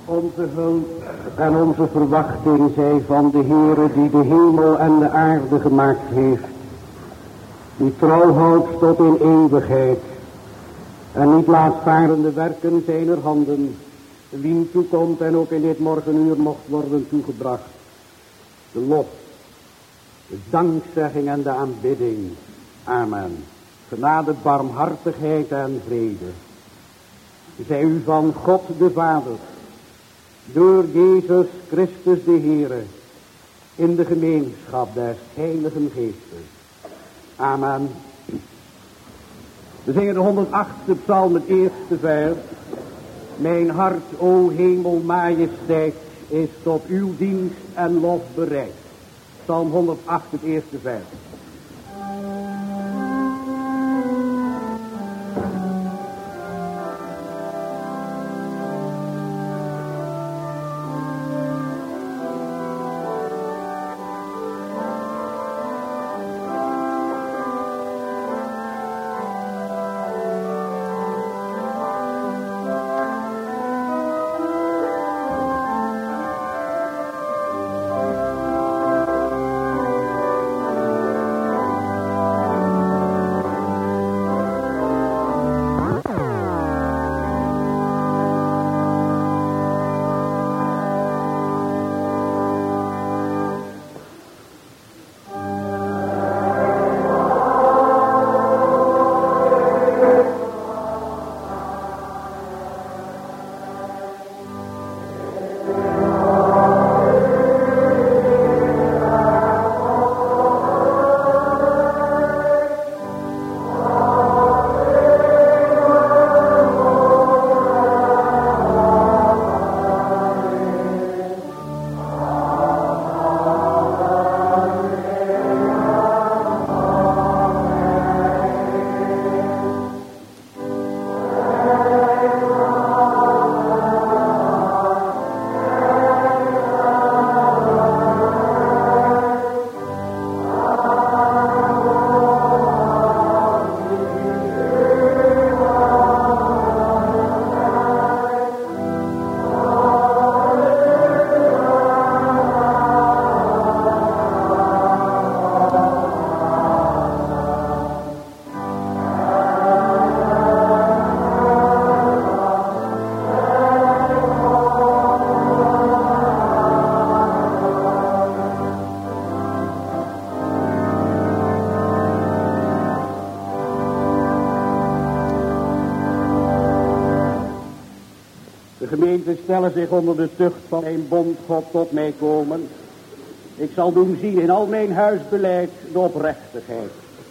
Onze hulp en onze verwachting zij van de Heere die de hemel en de aarde gemaakt heeft. Die trouw houdt tot in eeuwigheid. En niet laat varen de werken zijner handen. Wien toekomt en ook in dit morgenuur mocht worden toegebracht. De lof, de dankzegging en de aanbidding. Amen. Genade, barmhartigheid en vrede. Zij u van God de Vader, door Jezus Christus de Heere, in de gemeenschap des Heiligen Geestes. Amen. We zingen de 108e psalm, het eerste vers. Mijn hart, o hemel, majesteit, is tot uw dienst en lof bereid. Psalm 108, het eerste vers. Ze stellen zich onder de tucht van een bond God tot mij komen. Ik zal doen zien in al mijn huisbeleid de oprechtigheid.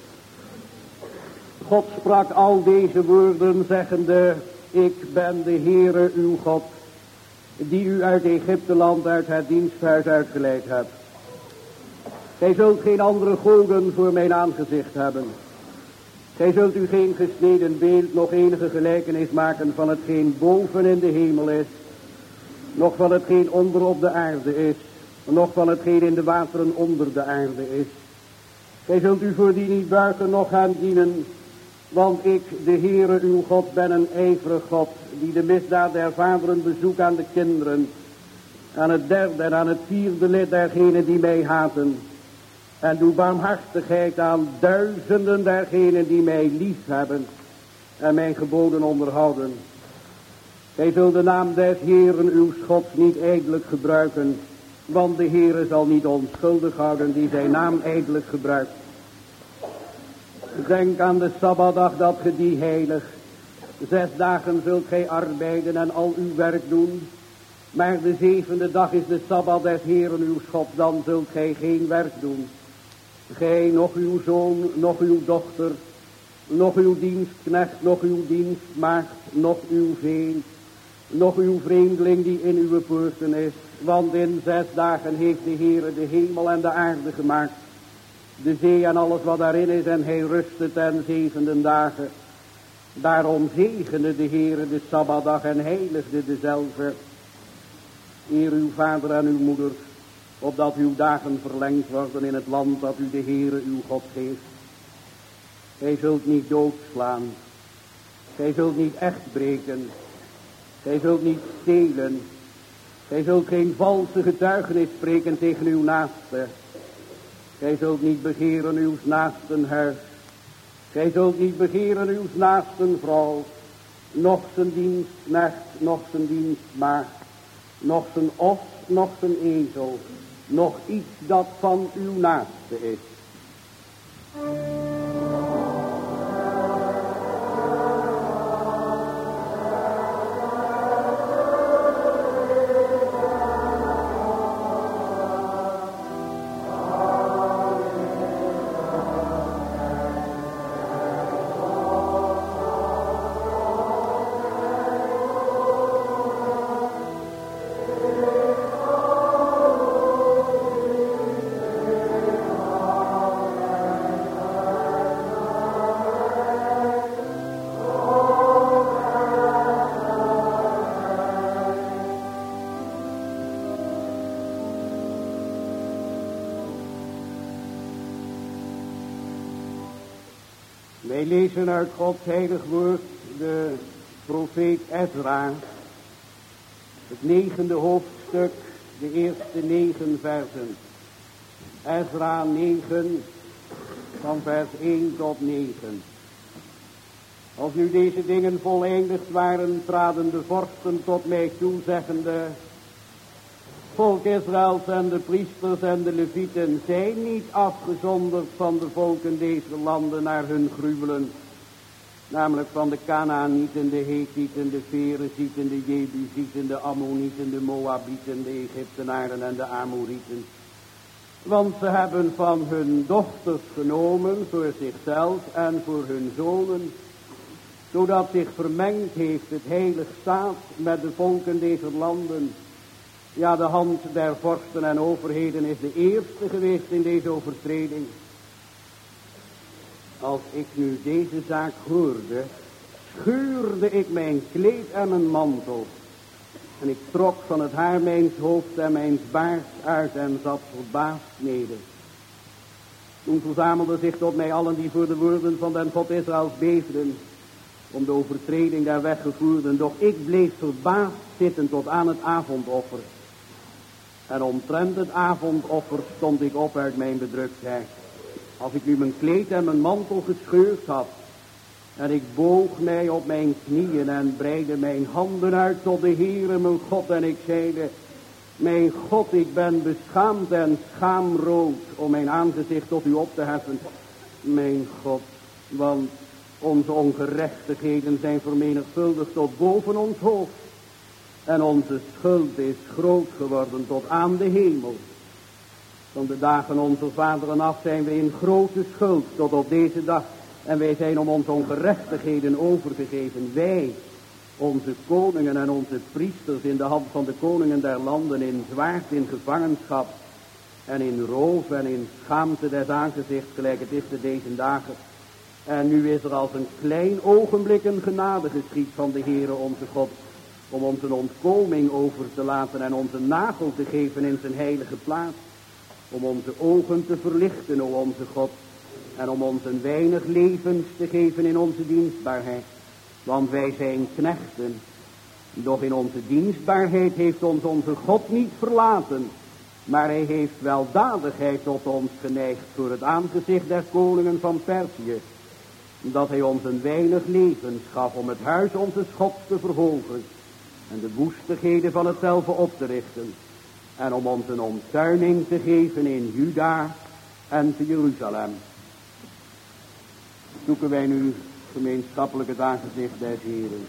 God sprak al deze woorden zeggende, ik ben de Heere uw God, die u uit Egypteland, uit het diensthuis uitgeleid hebt. Gij zult geen andere goden voor mijn aangezicht hebben. Gij zult u geen gesneden beeld, nog enige gelijkenis maken van hetgeen boven in de hemel is, nog van hetgeen onder op de aarde is, nog van hetgeen in de wateren onder de aarde is. Gij zult u voor die niet buigen, noch gaan dienen, want ik, de Heere uw God, ben een ijverig God, die de misdaad der vaderen bezoekt aan de kinderen, aan het derde en aan het vierde lid dergenen die mij haten, en doe barmhartigheid aan duizenden dergenen die mij lief hebben en mijn geboden onderhouden. Gij zult de naam des Heeren uw Gods niet ijdelijk gebruiken, want de Heere zal niet onschuldig houden die zijn naam ijdelijk gebruikt. Denk aan de Sabbatdag dat ge die heilig. 6 dagen zult gij arbeiden en al uw werk doen, maar de 7e dag is de Sabbat des Heeren uw Gods, dan zult gij geen werk doen. Gij, nog uw zoon, nog uw dochter, nog uw dienstknecht, nog uw dienstmaagd, nog uw vee, nog uw vreemdeling die in uw poorten is. Want in 6 dagen heeft de Heere de hemel en de aarde gemaakt, de zee en alles wat daarin is, en hij rustte ten 7e dagen. Daarom zegende de Heere de Sabbatdag en heiligde dezelfde. Eer uw vader en uw moeder, opdat uw dagen verlengd worden in het land dat u de Heere uw God geeft. Gij zult niet doodslaan, gij zult niet echt breken, gij zult niet stelen, Gij zult geen valse getuigenis spreken tegen uw naaste. Gij zult niet begeren uw naasten huis. Gij zult niet begeren uw naasten vrouw, noch zijn dienstknecht, noch zijn dienstmaagd, noch zijn os, noch zijn ezel, noch iets dat van uw naaste is. Wij lezen uit Gods heilig woord de profeet Ezra, het 9e hoofdstuk, de eerste 9 versen. Ezra 9, van vers 1 tot 9. Als nu deze dingen voleindigd waren, traden de vorsten tot mij toe, zeggende: Volk Israëls en de priesters en de levieten zijn niet afgezonderd van de volken deze landen naar hun gruwelen, namelijk van de Kanaanieten, de Hethieten, de Ferezieten, de Jebusieten, de Ammonieten, de Moabieten, de Egyptenaren en de Amorieten. Want ze hebben van hun dochters genomen voor zichzelf en voor hun zonen, zodat zich vermengd heeft het heilig staat met de volken deze landen. Ja, de hand der vorsten en overheden is de eerste geweest in deze overtreding. Als ik nu deze zaak hoorde, scheurde ik mijn kleed en mijn mantel. En ik trok van het haar mijns hoofd en mijns baards uit en zat verbaasd neder. Toen verzamelden zich tot mij allen die voor de woorden van den God Israëls beefden, om de overtreding der weggevoerden. Doch ik bleef verbaasd zitten tot aan het avondoffer. En omtrent het avondoffer stond ik op uit mijn bedruktheid. Als ik nu mijn kleed en mijn mantel gescheurd had, en ik boog mij op mijn knieën en breidde mijn handen uit tot de Heere mijn God, en ik zeide: Mijn God, ik ben beschaamd en schaamrood om mijn aangezicht tot u op te heffen. Mijn God, want onze ongerechtigheden zijn vermenigvuldigd tot boven ons hoofd. En onze schuld is groot geworden tot aan de hemel. Van de dagen onze vaderen af zijn we in grote schuld tot op deze dag. En wij zijn om onze ongerechtigheden overgegeven. Wij, onze koningen en onze priesters, in de hand van de koningen der landen, in zwaard, in gevangenschap en in roof en in schaamte des aangezichts, gelijk het is te deze dagen. En nu is er als een klein ogenblik een genade geschied van de Heere onze God, om ons een ontkoming over te laten en onze nagel te geven in zijn heilige plaats. Om onze ogen te verlichten, o onze God, en om ons een weinig levens te geven in onze dienstbaarheid. Want wij zijn knechten, doch in onze dienstbaarheid heeft ons onze God niet verlaten, maar hij heeft weldadigheid tot ons geneigd voor het aangezicht der koningen van Perzië, dat hij ons een weinig levens gaf om het huis onze Gods te verhogen en de woestigheden van hetzelfde op te richten, en om ons een omtuining te geven in Juda en te Jeruzalem. Zoeken wij nu gemeenschappelijk het aangezicht des Heren.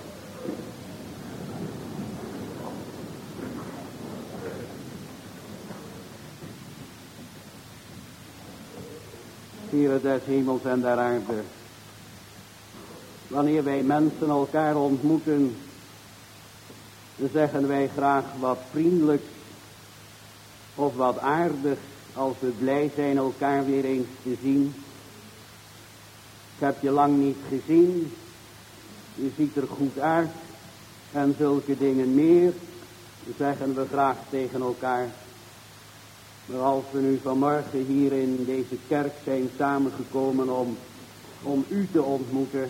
Heren des hemels en der aarde, wanneer wij mensen elkaar ontmoeten, dan zeggen wij graag wat vriendelijks of wat aardigs, als we blij zijn elkaar weer eens te zien. Ik heb je lang niet gezien, je ziet er goed uit en zulke dingen meer, zeggen we graag tegen elkaar. Maar als we nu vanmorgen hier in deze kerk zijn samengekomen om u te ontmoeten,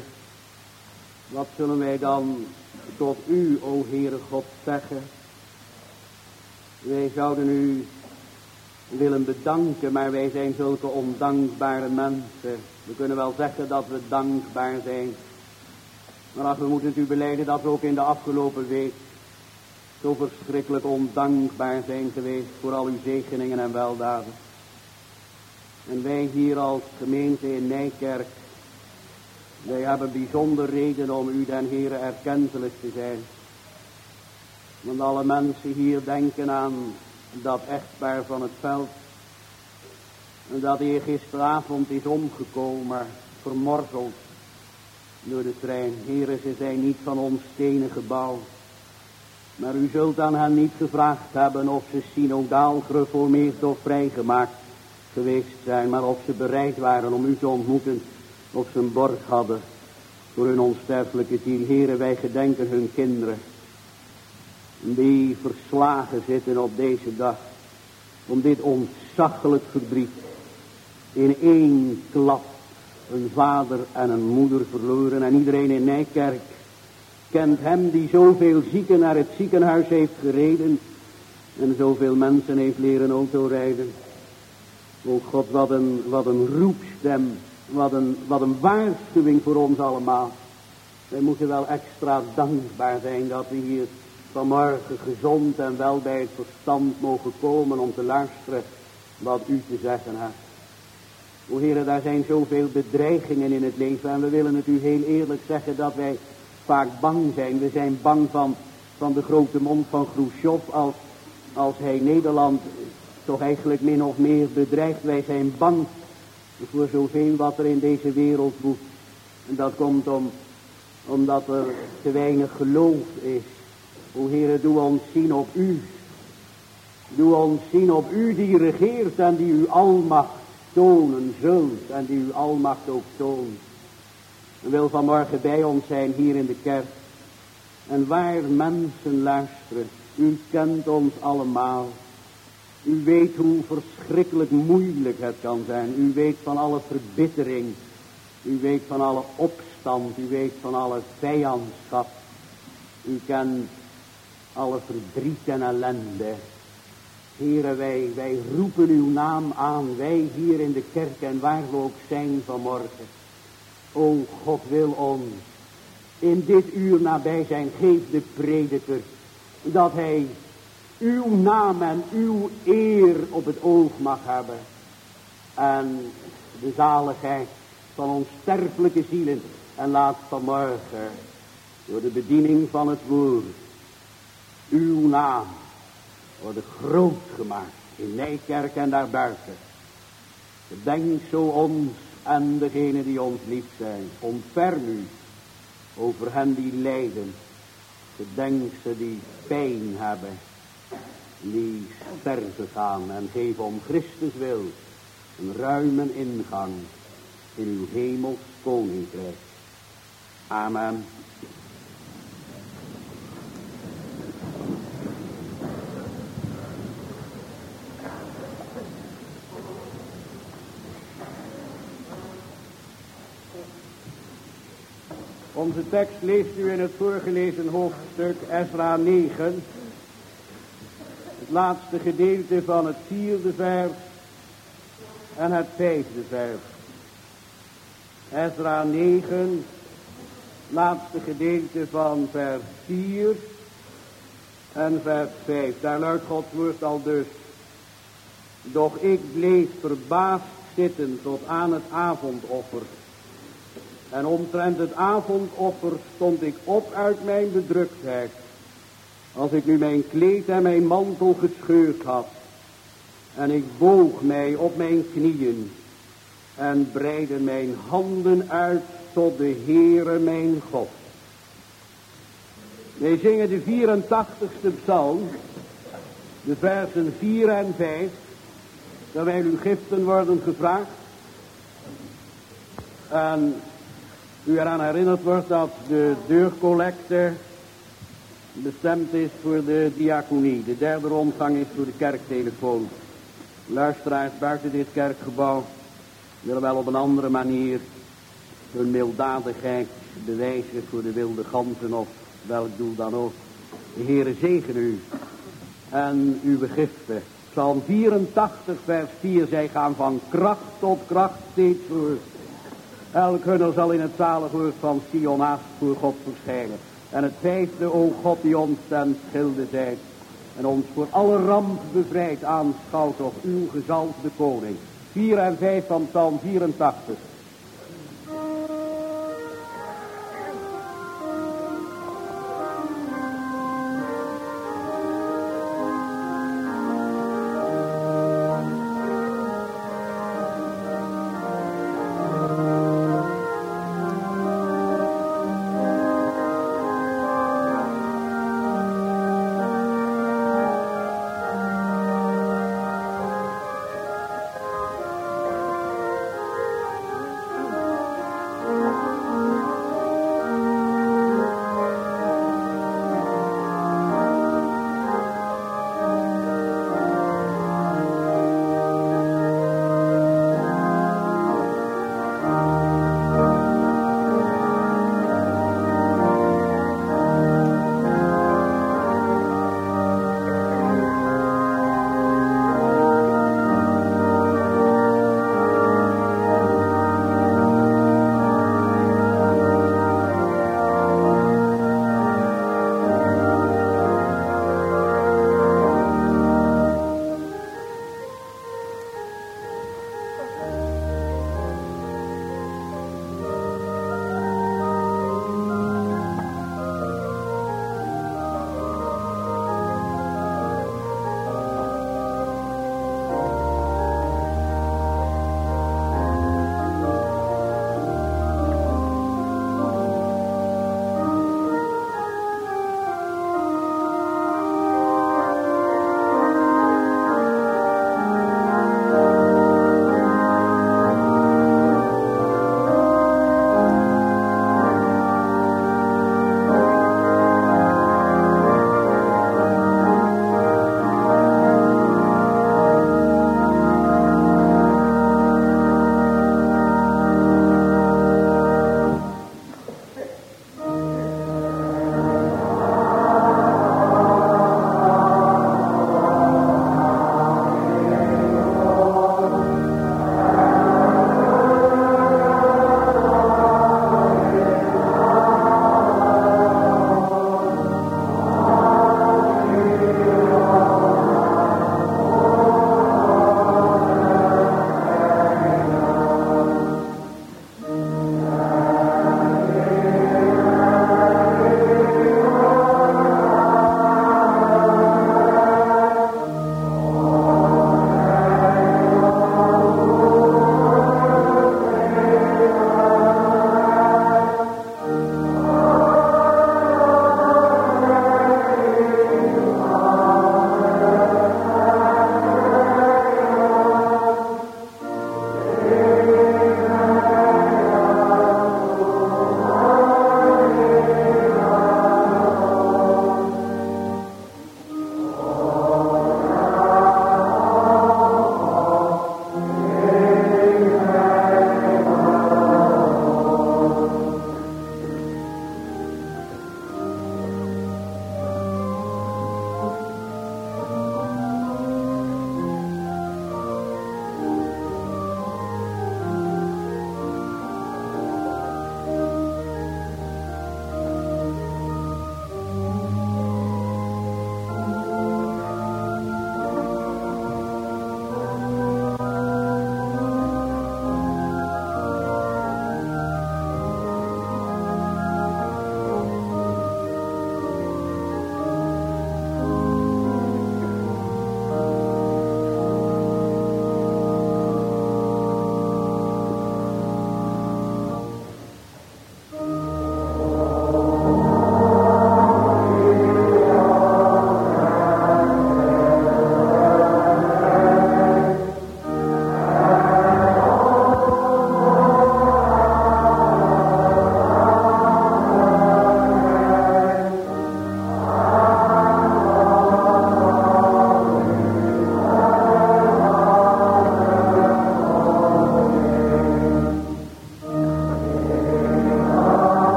wat zullen wij dan tot u, o Heere God, zeggen? Wij zouden u willen bedanken, maar wij zijn zulke ondankbare mensen. We kunnen wel zeggen dat we dankbaar zijn. Maar we moeten u belijden dat we ook in de afgelopen week zo verschrikkelijk ondankbaar zijn geweest voor al uw zegeningen en weldaden. En wij hier als gemeente in Nijkerk, wij hebben bijzonder reden om u den Heere erkentelijk te zijn. Want alle mensen hier denken aan dat echtpaar van het veld. En dat eergisteravond is omgekomen, vermorzeld door de trein. Heere, ze zijn niet van ons stenen gebouw. Maar u zult aan hen niet gevraagd hebben of ze synodaal gereformeerd of vrijgemaakt geweest zijn. Maar of ze bereid waren om u te ontmoeten. Of ze een borg hadden voor hun onsterfelijke ziel. Heere, wij gedenken hun kinderen. Die verslagen zitten op deze dag. Om dit ontzaglijk verdriet. In één klap een vader en een moeder verloren. En iedereen in Nijkerk kent hem die zoveel zieken naar het ziekenhuis heeft gereden. En zoveel mensen heeft leren autorijden. O God, wat een roepstem. Wat een waarschuwing voor ons allemaal. Wij moeten wel extra dankbaar zijn dat we hier vanmorgen gezond en wel bij het verstand mogen komen om te luisteren wat u te zeggen hebt. O Heere, daar zijn zoveel bedreigingen in het leven en we willen het u heel eerlijk zeggen dat wij vaak bang zijn. We zijn bang van de grote mond van Khrushchev als hij Nederland toch eigenlijk min of meer bedreigt. Wij zijn bang voor zoveel wat er in deze wereld woedt. En dat komt omdat er te weinig geloof is. O Heere, doe ons zien op u. Doe ons zien op u die regeert en die uw almacht tonen zult. En die uw almacht ook toont. En wil vanmorgen bij ons zijn hier in de kerk. En waar mensen luisteren. U kent ons allemaal. U weet hoe verschrikkelijk moeilijk het kan zijn. U weet van alle verbittering. U weet van alle opstand. U weet van alle vijandschap. U kent alle verdriet en ellende. Heere, wij roepen uw naam aan. Wij hier in de kerk en waar we ook zijn vanmorgen. O God wil ons in dit uur nabij zijn. Geef de prediker dat hij uw naam en uw eer op het oog mag hebben. En de zaligheid van onsterfelijke zielen. En laat vanmorgen door de bediening van het woord uw naam worden groot gemaakt in Nijkerk en daarbuiten. Gedenk zo ons en degenen die ons lief zijn. Ontferm u over hen die lijden. Gedenk ze die pijn hebben. Die sterven gaan en geef om Christus wil een ruime ingang in uw hemels koninkrijk. Amen. Onze tekst leest u in het voorgelezen hoofdstuk Ezra 9. Het laatste gedeelte van het 4e vers en het 5e vers. Ezra 9, laatste gedeelte van vers 4 en vers 5. Daar luidt Gods woord al dus. Doch ik bleef verbaasd zitten tot aan het avondoffer. En omtrent het avondoffer stond ik op uit mijn bedruktheid. Als ik nu mijn kleed en mijn mantel gescheurd had. En ik boog mij op mijn knieën. En breidde mijn handen uit tot de Heere mijn God. Wij zingen de 84ste psalm. De versen 4 en 5. Terwijl uw giften worden gevraagd. En u eraan herinnerd wordt dat de deurcollecte bestemd is voor de diaconie. De derde rondgang is voor de kerktelefoon. Luisteraars buiten dit kerkgebouw willen wel op een andere manier hun milddadigheid bewijzen voor de wilde ganzen of welk doel dan ook. De Heere zegen u en uw giften. Psalm 84 vers 4, zij gaan van kracht tot kracht steeds voor. Elk hunner zal in het zalig woord van Sion naast voor God verschijnen. En het vijfde, o God die ons ten schilde zijt en ons voor alle ramp bevrijdt, aanschouwt toch uw gezalfde koning. 4 en 5 van Psalm 84.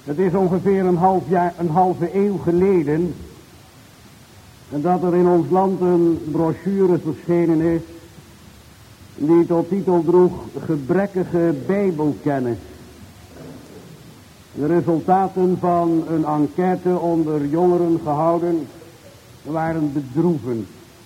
Het is ongeveer een halve eeuw geleden dat er in ons land een brochure verschenen is die tot titel droeg gebrekkige bijbelkennis. De resultaten van een enquête onder jongeren gehouden waren bedroevend.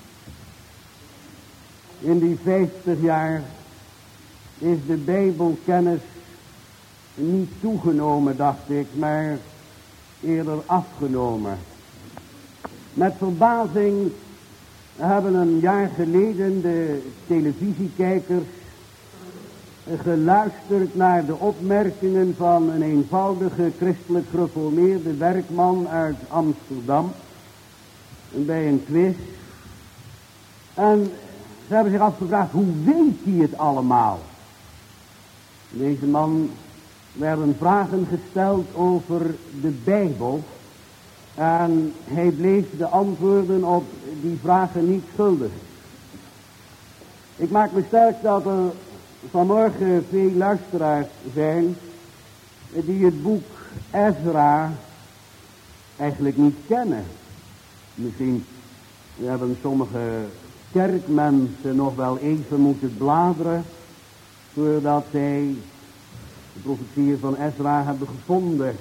In die 50 jaar is de bijbelkennis niet toegenomen, dacht ik, maar eerder afgenomen. Met verbazing hebben een jaar geleden de televisiekijkers geluisterd naar de opmerkingen van een eenvoudige christelijk gereformeerde werkman uit Amsterdam bij een quiz. En ze hebben zich afgevraagd, hoe weet hij het allemaal? Deze man werden vragen gesteld over de Bijbel en hij bleef de antwoorden op die vragen niet schuldig. Ik maak me sterk dat er vanmorgen veel luisteraars zijn die het boek Ezra eigenlijk niet kennen. Misschien hebben sommige kerkmensen nog wel even moeten bladeren voordat zij de profetieën van Ezra hebben gevonden.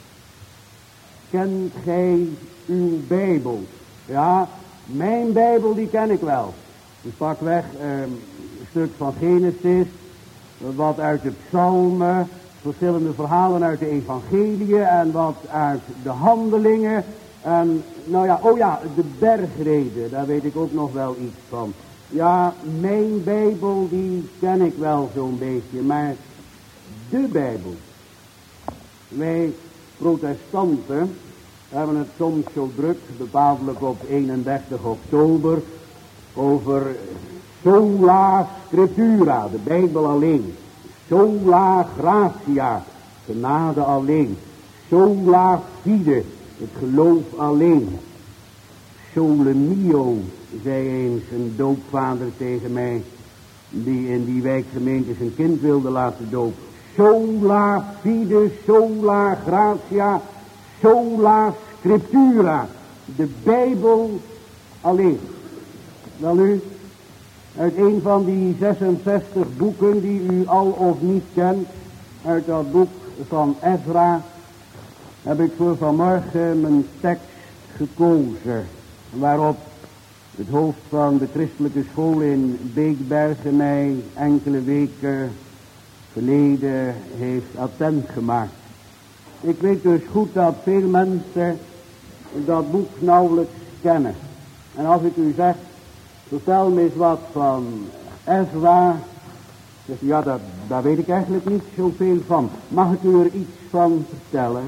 Kent gij uw Bijbel? Ja, mijn Bijbel die ken ik wel. Dus pakweg een stuk van Genesis, wat uit de psalmen, verschillende verhalen uit de evangeliën en wat uit de handelingen. En nou ja, oh ja, de bergreden, daar weet ik ook nog wel iets van. Ja, mijn Bijbel die ken ik wel zo'n beetje, maar de Bijbel. Wij protestanten hebben het soms zo druk, bepaaldelijk op 31 oktober, over sola scriptura, de Bijbel alleen. Sola gratia, genade alleen. Sola fide, het geloof alleen. Sole mio, zei eens een doopvader tegen mij, die in die wijkgemeente zijn kind wilde laten dopen. Sola fide, sola gratia, sola scriptura, de Bijbel alleen. Welnu, uit een van die 66 boeken die u al of niet kent, uit dat boek van Ezra, heb ik voor vanmorgen mijn tekst gekozen, waarop het hoofd van de christelijke school in Beekbergen mij enkele weken geleden heeft attent gemaakt. Ik weet dus goed dat veel mensen dat boek nauwelijks kennen. En als ik u zeg, vertel me eens wat van Ezra, zegt u, ja, daar weet ik eigenlijk niet zoveel van. Mag ik u er iets van vertellen?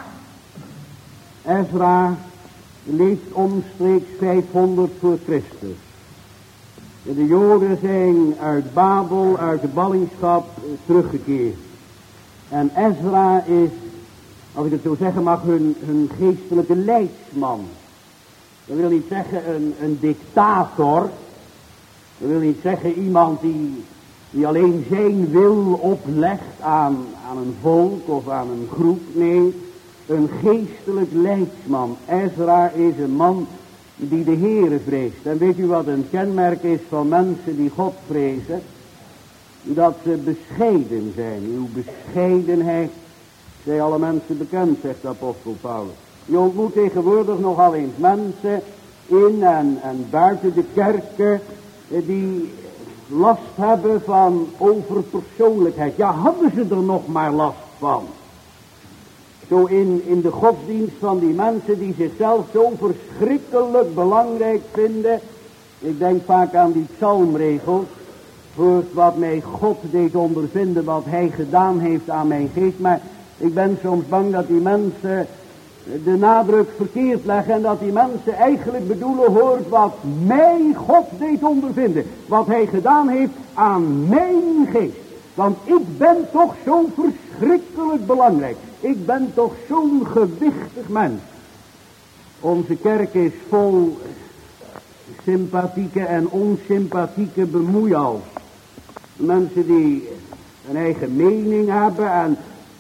Ezra leeft omstreeks 500 voor Christus. De Joden zijn uit Babel, uit de ballingschap teruggekeerd. En Ezra is, als ik het zo zeggen mag, hun geestelijke leidsman. Dat wil niet zeggen een dictator. Dat wil niet zeggen iemand die alleen zijn wil oplegt aan een volk of aan een groep. Nee, een geestelijk leidsman. Ezra is een man die de Heere vreest. En weet u wat een kenmerk is van mensen die God vrezen? Dat ze bescheiden zijn. Uw bescheidenheid zij alle mensen bekend, zegt de apostel Paulus. Je ontmoet tegenwoordig nogal eens mensen in en buiten de kerken die last hebben van overpersoonlijkheid. Ja, hadden ze er nog maar last van. Zo in de godsdienst van die mensen die zichzelf zo verschrikkelijk belangrijk vinden. Ik denk vaak aan die psalmregels. Voor wat mij God deed ondervinden, wat hij gedaan heeft aan mijn geest. Maar ik ben soms bang dat die mensen de nadruk verkeerd leggen. En dat die mensen eigenlijk bedoelen, hoort wat mij God deed ondervinden. Wat hij gedaan heeft aan mijn geest. Want ik ben toch zo verschrikkelijk belangrijk. Ik ben toch zo'n gewichtig mens. Onze kerk is vol sympathieke en onsympathieke bemoeials. Mensen die een eigen mening hebben en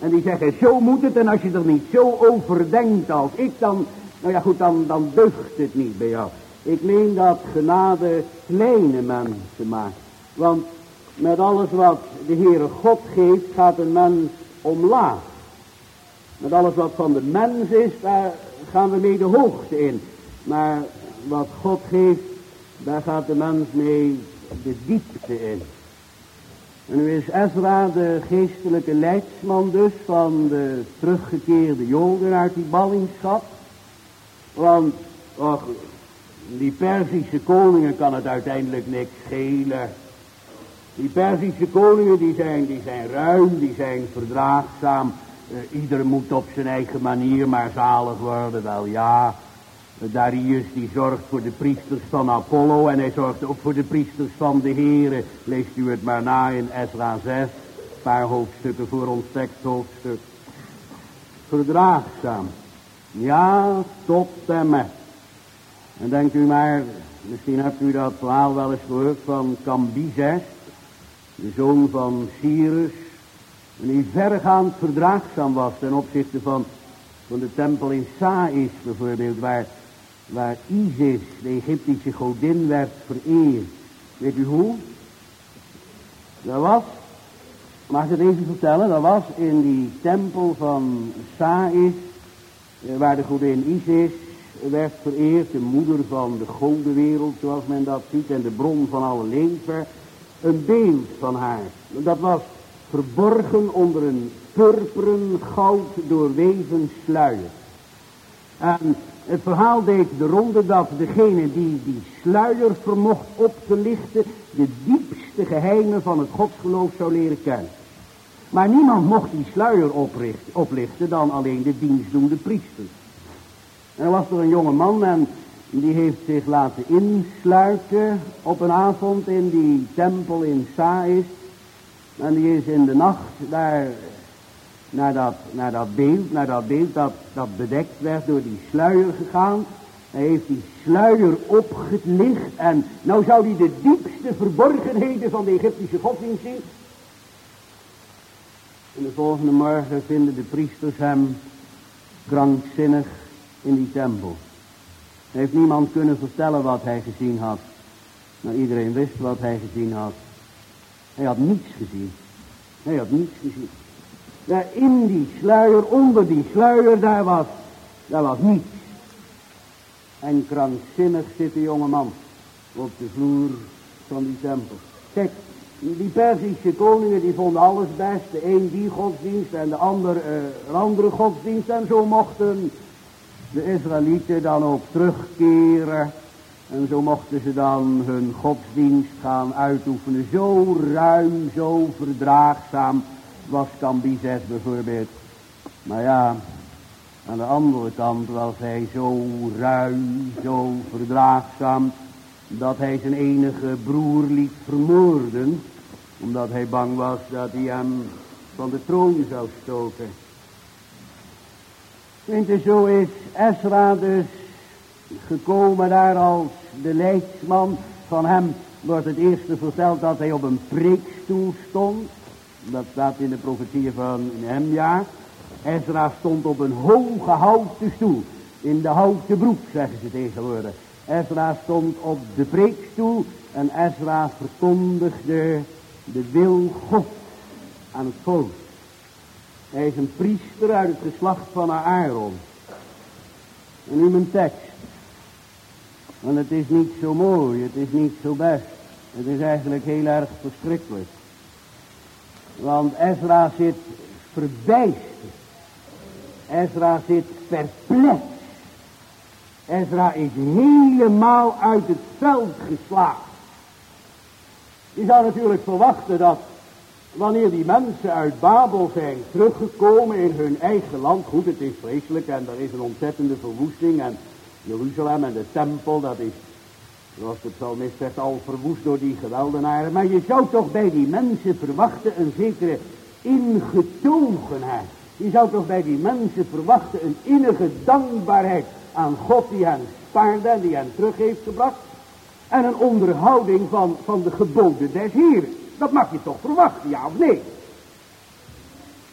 En die zeggen, zo moet het, en als je er niet zo over denkt als ik, dan, nou ja goed, dan deugt het niet bij jou. Ik meen dat genade kleine mensen maakt. Want met alles wat de Heere God geeft, gaat een mens omlaag. Met alles wat van de mens is, daar gaan we mee de hoogte in. Maar wat God geeft, daar gaat de mens mee de diepte in. En nu is Ezra de geestelijke leidsman dus van de teruggekeerde Joden uit die ballingschap. Want, och, die Perzische koningen kan het uiteindelijk niks schelen. Die Perzische koningen die zijn ruim, die zijn verdraagzaam. Ieder moet op zijn eigen manier maar zalig worden, wel ja. Darius die zorgt voor de priesters van Apollo en hij zorgt ook voor de priesters van de Here. Leest u het maar na in Ezra 6, een paar hoofdstukken voor ons teksthoofdstuk. Verdraagzaam. Ja, tot en met. En denkt u maar, misschien hebt u dat verhaal wel eens gehoord van Cambizes, de zoon van Cyrus, die verregaand verdraagzaam was ten opzichte van de tempel in Sais bijvoorbeeld, waar Isis, de Egyptische godin, werd vereerd. Weet u hoe? Dat was, mag ik het even vertellen, dat was in die tempel van Sais, waar de godin Isis werd vereerd, de moeder van de godenwereld, zoals men dat ziet, en de bron van alle leven, een beeld van haar. Dat was verborgen onder een purperen, goud doorweven sluier. En het verhaal deed de ronde dat degene die die sluier vermocht op te lichten, de diepste geheimen van het godsgeloof zou leren kennen. Maar niemand mocht die sluier oplichten dan alleen de dienstdoende priesters. En er was er een jonge man en die heeft zich laten insluiten op een avond in die tempel in Sais. En die is in de nacht daar naar dat beeld dat bedekt werd door die sluier gegaan. Hij heeft die sluier opgelicht en nou zou hij de diepste verborgenheden van de Egyptische godsdienst zien. En de volgende morgen vinden de priesters hem krankzinnig in die tempel. Er heeft niemand kunnen vertellen wat hij gezien had. Maar iedereen wist wat hij gezien had. Hij had niets gezien. Hij had niets gezien. Daar in die sluier, onder die sluier, daar was niets. En krankzinnig zit de jonge man op de vloer van die tempel. Kijk, die Perzische koningen die vonden alles best. De een die godsdienst en de ander een andere godsdienst. En zo mochten de Israëlieten dan ook terugkeren. En zo mochten ze dan hun godsdienst gaan uitoefenen. Zo ruim, zo verdraagzaam was Cambizes bijvoorbeeld. Maar ja, aan de andere kant was hij zo ruim, zo verdraagzaam, dat hij zijn enige broer liet vermoorden, omdat hij bang was dat hij hem van de troon zou stoten. En zo is Ezra dus gekomen daar als de leidsman. Van hem wordt het eerste verteld dat hij op een preekstoel stond. Dat staat in de profetieën van Nehemia. Ezra stond op een hoge houten stoel. In de houten broek, zeggen ze tegenwoordig. Ezra stond op de preekstoel en Ezra verkondigde de wil God aan het volk. Hij is een priester uit het geslacht van Aaron. En nu mijn tekst. Want het is niet zo mooi, het is niet zo best. Het is eigenlijk heel erg verschrikkelijk. Want Ezra zit verbijsterd. Ezra zit perplex. Ezra is helemaal uit het veld geslagen. Je zou natuurlijk verwachten dat wanneer die mensen uit Babel zijn teruggekomen in hun eigen land. Goed, het is vreselijk en er is een ontzettende verwoesting. En Jeruzalem en de tempel, dat is, zoals de psalmist zegt, al verwoest door die geweldenaren. Maar je zou toch bij die mensen verwachten een zekere ingetogenheid. Je zou toch bij die mensen verwachten een innige dankbaarheid aan God die hen spaarde en die hen terug heeft gebracht. En een onderhouding van de geboden des Heren. Dat mag je toch verwachten, ja of nee?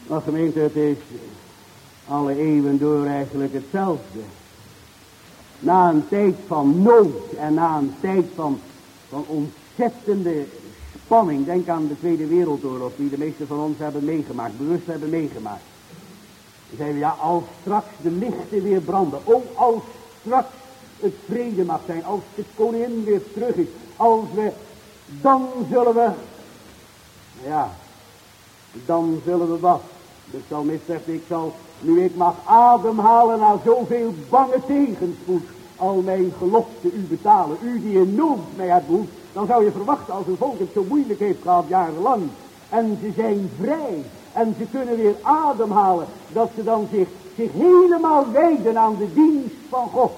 Maar gemeente, het is alle eeuwen door eigenlijk hetzelfde. Na een tijd van nood en na een tijd van ontzettende spanning. Denk aan de Tweede Wereldoorlog, die de meesten van ons hebben meegemaakt, bewust hebben meegemaakt. Dan zeiden we, ja, als straks de lichten weer branden. Oh, als straks het vrede mag zijn, als de koningin weer terug is. Dan zullen we, ja, dan zullen we wat. De psalmist zegt, nu ik mag ademhalen na zoveel bange tegenspoed, al mijn gelofte u betalen. U die in nood mij hebt behoed, dan zou je verwachten als een volk het zo moeilijk heeft gehad jarenlang. En ze zijn vrij en ze kunnen weer ademhalen, dat ze dan zich helemaal wijden aan de dienst van God.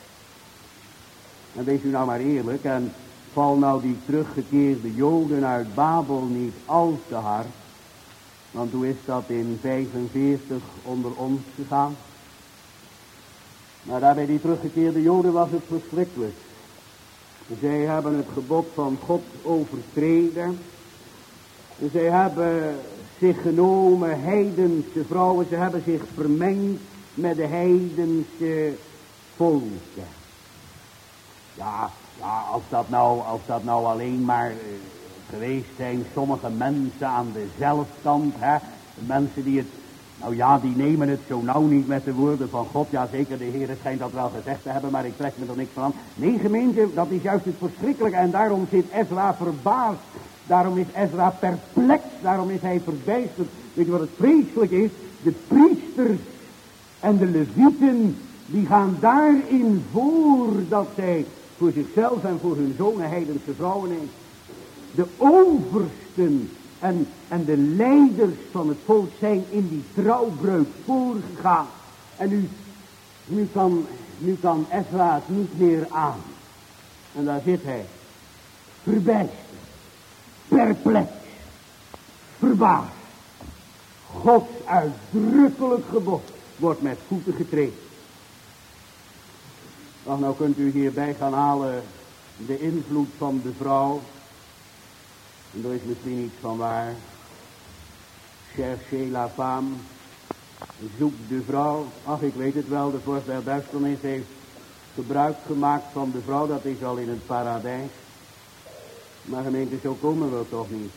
En wees u nou maar eerlijk en val nou die teruggekeerde Joden uit Babel niet al te hard. Want hoe is dat in 45 onder ons gegaan? Maar daar bij die teruggekeerde Joden was het verschrikkelijk. Zij hebben het gebod van God overtreden. Zij hebben zich genomen heidense vrouwen. Ze hebben zich vermengd met de heidense volken. Ja, als dat nou alleen maar geweest zijn sommige mensen aan de zelfstand, hè. De mensen die het, nou ja, die nemen het zo nauw niet met de woorden van God. Ja, zeker, de Heer schijnt dat wel gezegd te hebben, maar ik trek me er niks van aan. Nee, gemeente, dat is juist het verschrikkelijke en daarom zit Ezra verbaasd. Daarom is Ezra perplex, daarom is hij verbijsterd. Weet je wat het vreselijk is? De priesters en de levieten, die gaan daarin voor dat zij voor zichzelf en voor hun zonen heidense vrouwen nemen. De oversten en de leiders van het volk zijn in die trouwbreuk voorgegaan. En nu kan Ezra het niet meer aan. En daar zit hij. Verbijsterd. Perplex. Verbaasd. Gods uitdrukkelijk gebod wordt met voeten getreden. Ach, nou kunt u hierbij gaan halen de invloed van de vrouw. En er is misschien iets van waar. Cherchez la femme. Zoek de vrouw. Ach, ik weet het wel, de vorst der duisternis heeft gebruik gemaakt van de vrouw. Dat is al in het paradijs. Maar gemeente, zo komen we toch niet.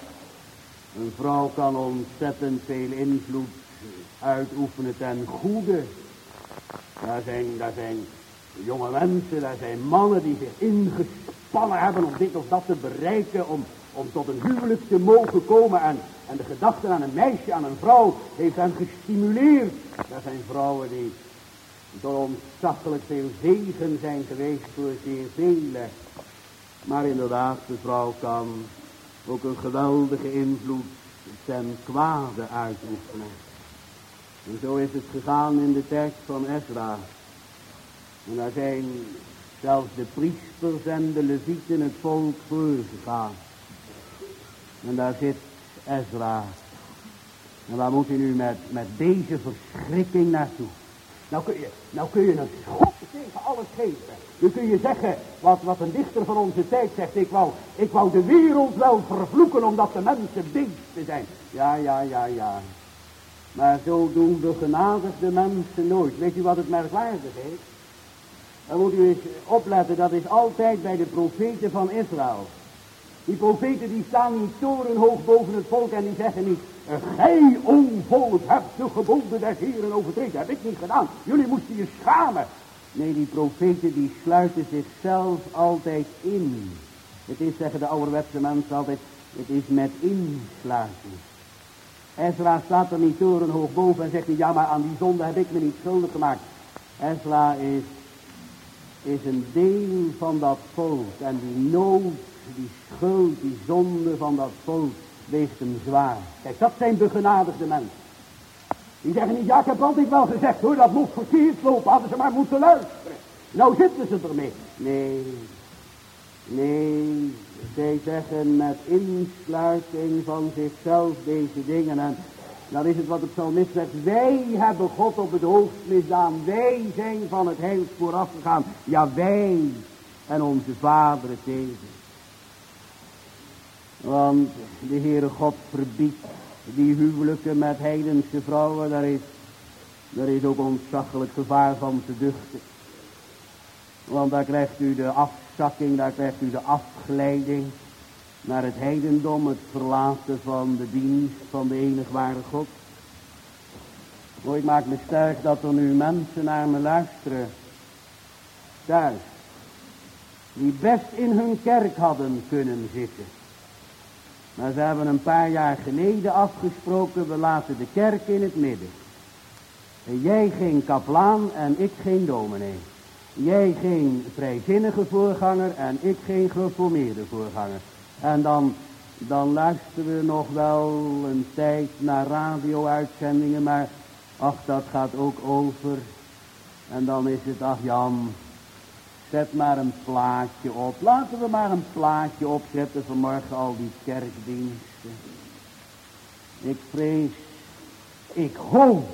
Een vrouw kan ontzettend veel invloed uitoefenen ten goede. Daar zijn jonge mensen, daar zijn mannen die zich ingespannen hebben om dit of dat te bereiken, om tot een huwelijk te mogen komen. En de gedachte aan een meisje, aan een vrouw, heeft hen gestimuleerd. Er zijn vrouwen die door ontzaglijk veel zegen zijn geweest voor zeer velen. Maar inderdaad, de vrouw kan ook een geweldige invloed ten kwade uitoefenen. En zo is het gegaan in de tijd van Ezra. En daar zijn zelfs de priesters en de levieten het volk voorgegaan. En daar zit Ezra. En waar moet u nu met deze verschrikking naartoe? Nou kun je een schop tegen alles geven. Nu kun je zeggen, wat een dichter van onze tijd zegt, ik wou de wereld wel vervloeken omdat de mensen beesten zijn. Ja. Maar zo doen de genadigde mensen nooit. Weet u wat het merkwaardig is? Dan moet u eens opletten, dat is altijd bij de profeten van Israël. Die profeten die staan niet torenhoog boven het volk en die zeggen niet, gij, o volk, hebt de geboden des Heeren overtreden. Dat heb ik niet gedaan. Jullie moesten je schamen. Nee, die profeten die sluiten zichzelf altijd in. Het is, zeggen de ouderwetse mensen altijd, het is met insluiting. Ezra staat er niet torenhoog boven en zegt hij, ja, maar aan die zonde heb ik me niet schuldig gemaakt. Ezra is een deel van dat volk en die nood, die schuld, die zonde van dat volk weegt hem zwaar. Kijk, dat zijn begenadigde mensen. Die zeggen niet, ja, ik heb altijd wel gezegd hoor, dat moet verkeerd lopen, hadden ze maar moeten luisteren. Nou zitten ze ermee. Nee, zij zeggen met insluiting van zichzelf deze dingen. En dan is het wat de psalmist zegt, wij hebben God op het hoofd misdaan. Wij zijn van het heil vooraf gegaan. Ja, wij en onze vaderen tegen. Want de Heere God verbiedt Die huwelijken met heidense vrouwen, daar is ook ontzaglijk gevaar van te duchten. Want daar krijgt u de afzakking, daar krijgt u de afglijding naar het heidendom, het verlaten van de dienst van de enig ware God. Oh, ik maak me sterk dat er nu mensen naar me luisteren, thuis, die best in hun kerk hadden kunnen zitten. Maar ze hebben een paar jaar geleden afgesproken, we laten de kerk in het midden. En jij geen kaplaan en ik geen dominee. Jij geen vrijzinnige voorganger en ik geen gereformeerde voorganger. En dan luisteren we nog wel een tijd naar radio-uitzendingen, maar ach, dat gaat ook over. En dan is het, ach Jan, zet maar een plaatje op. Laten we maar een plaatje opzetten vanmorgen, al die kerkdiensten. Ik vrees, ik hoop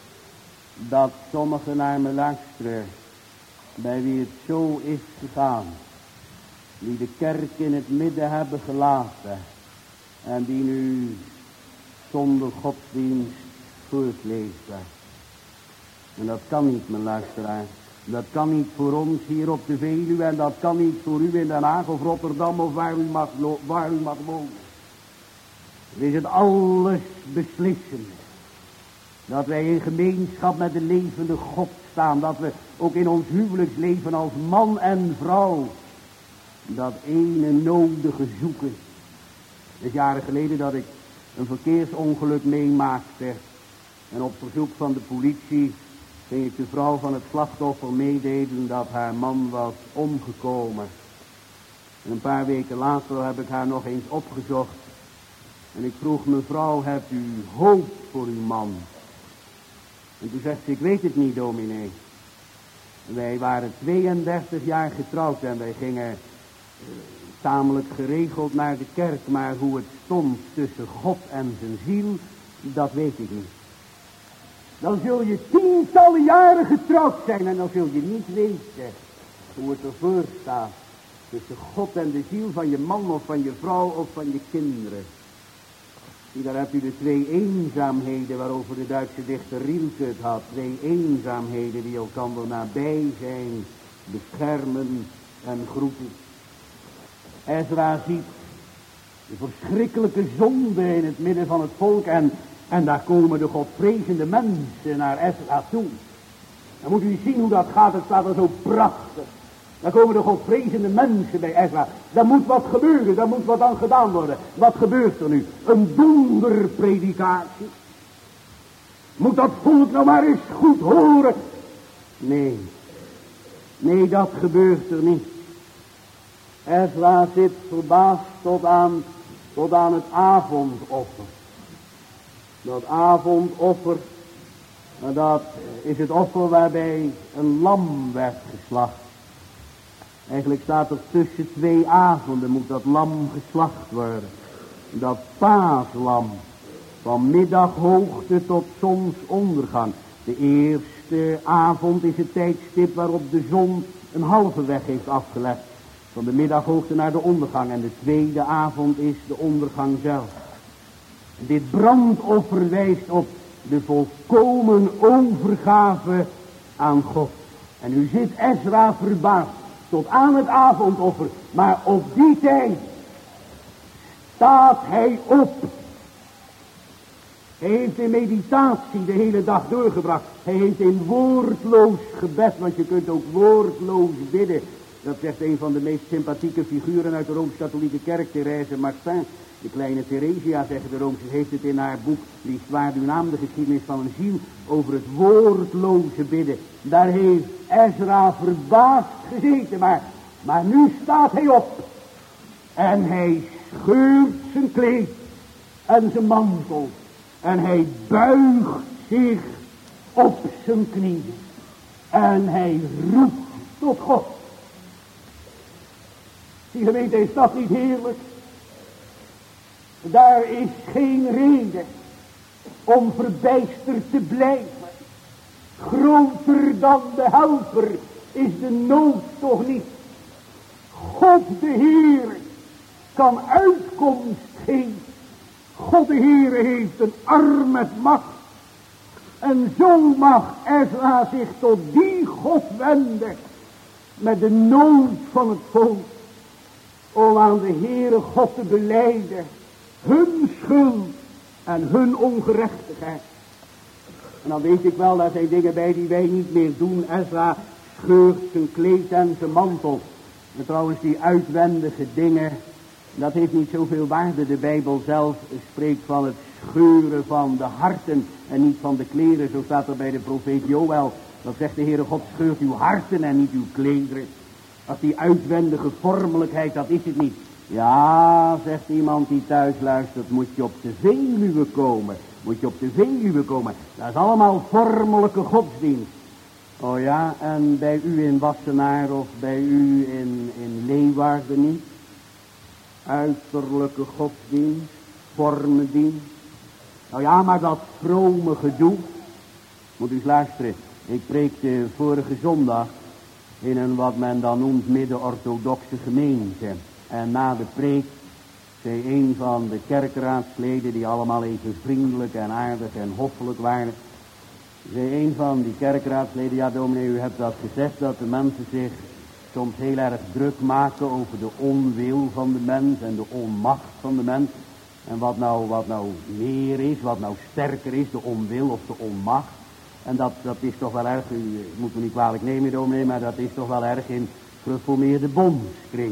dat sommigen naar me luisteren, bij wie het zo is gegaan, die de kerk in het midden hebben gelaten en die nu zonder godsdienst voortleven. En dat kan niet, mijn luisteraar. Dat kan niet voor ons hier op de Veluwe en dat kan niet voor u in Den Haag of Rotterdam of waar u mag wonen. Het is het alles beslissend. Dat wij in gemeenschap met de levende God staan. Dat we ook in ons huwelijksleven als man en vrouw dat ene nodige zoeken. Het is jaren geleden dat ik een verkeersongeluk meemaakte. En op verzoek van de politie ging ik de vrouw van het slachtoffer meedelen dat haar man was omgekomen. En een paar weken later heb ik haar nog eens opgezocht. En ik vroeg, mevrouw, hebt u hoop voor uw man? En toen zegt ze, ik weet het niet, dominee. Wij waren 32 jaar getrouwd en wij gingen tamelijk geregeld naar de kerk. Maar hoe het stond tussen God en zijn ziel, dat weet ik niet. Dan zul je tientallen jaren getrouwd zijn en dan zul je niet weten hoe het ervoor staat tussen God en de ziel van je man of van je vrouw of van je kinderen. Zie, daar hebt u de twee eenzaamheden waarover de Duitse dichter Rilke het had. Twee eenzaamheden die elkander nabij zijn, beschermen en groeten. Ezra ziet de verschrikkelijke zonde in het midden van het volk en daar komen de godvrezende mensen naar Ezra toe. Dan moet u zien hoe dat gaat, het staat er zo prachtig. Dan komen de godvrezende mensen bij Ezra. Daar moet wat gebeuren, daar moet wat aan gedaan worden. Wat gebeurt er nu? Een donderpredikatie. Moet dat volk nou maar eens goed horen? Nee, dat gebeurt er niet. Ezra zit verbaasd tot aan het avondoffer. Dat avondoffer, dat is het offer waarbij een lam werd geslacht. Eigenlijk staat er tussen twee avonden moet dat lam geslacht worden. Dat paaslam, van middaghoogte tot zonsondergang. De eerste avond is het tijdstip waarop de zon een halve weg heeft afgelegd. Van de middaghoogte naar de ondergang. En de tweede avond is de ondergang zelf. Dit brandoffer wijst op de volkomen overgave aan God. En nu zit Ezra verbaasd tot aan het avondoffer. Maar op die tijd staat hij op. Hij heeft in meditatie de hele dag doorgebracht. Hij heeft in woordloos gebed, want je kunt ook woordloos bidden. Dat zegt een van de meest sympathieke figuren uit de Rooms-Katholieke Kerk, Thérèse Martin. De kleine Theresia, zeggen de Roomse, heeft het in haar boek Liefwaard uw naam, de geschiedenis van een ziel, over het woordloze bidden. Daar heeft Ezra verbaasd gezeten, maar nu staat hij op. En hij scheurt zijn kleed en zijn mantel. En hij buigt zich op zijn knieën. En hij roept tot God. Die gemeente, is dat niet heerlijk? Daar is geen reden om verbijsterd te blijven. Groter dan de helper is de nood toch niet. God de Heer kan uitkomst geven. God de Heere heeft een arm met macht. En zo mag Ezra zich tot die God wenden. Met de nood van het volk. Om aan de Heere God te belijden. Hun schuld en hun ongerechtigheid. En dan weet ik wel, dat zijn dingen bij die wij niet meer doen. Ezra scheurt zijn kleed en zijn mantel. En trouwens die uitwendige dingen, dat heeft niet zoveel waarde. De Bijbel zelf spreekt van het scheuren van de harten en niet van de kleren. Zo staat er bij de profeet Joël. Dat zegt de Heere God, scheurt uw harten en niet uw klederen. Als die uitwendige vormelijkheid, dat is het niet. Ja, zegt iemand die thuis luistert, moet je op de Veluwe komen. Moet je op de Veluwe komen. Dat is allemaal vormelijke godsdienst. Oh ja, en bij u in Wassenaar of bij u in Leeuwarden niet? Uiterlijke godsdienst, vormendienst. Nou ja, maar dat vrome gedoe. Moet u eens luisteren. Ik preekte vorige zondag in een wat men dan noemt midden-orthodoxe gemeente. En na de preek zei een van de kerkraadsleden, die allemaal even vriendelijk en aardig en hoffelijk waren, zei een van die kerkraadsleden, ja dominee, u hebt dat gezegd, dat de mensen zich soms heel erg druk maken over de onwil van de mens en de onmacht van de mens. En wat nou meer is, wat nou sterker is, de onwil of de onmacht. En dat is toch wel erg, u moet me niet kwalijk nemen dominee, maar dat is toch wel erg in gereformeerde bondskring.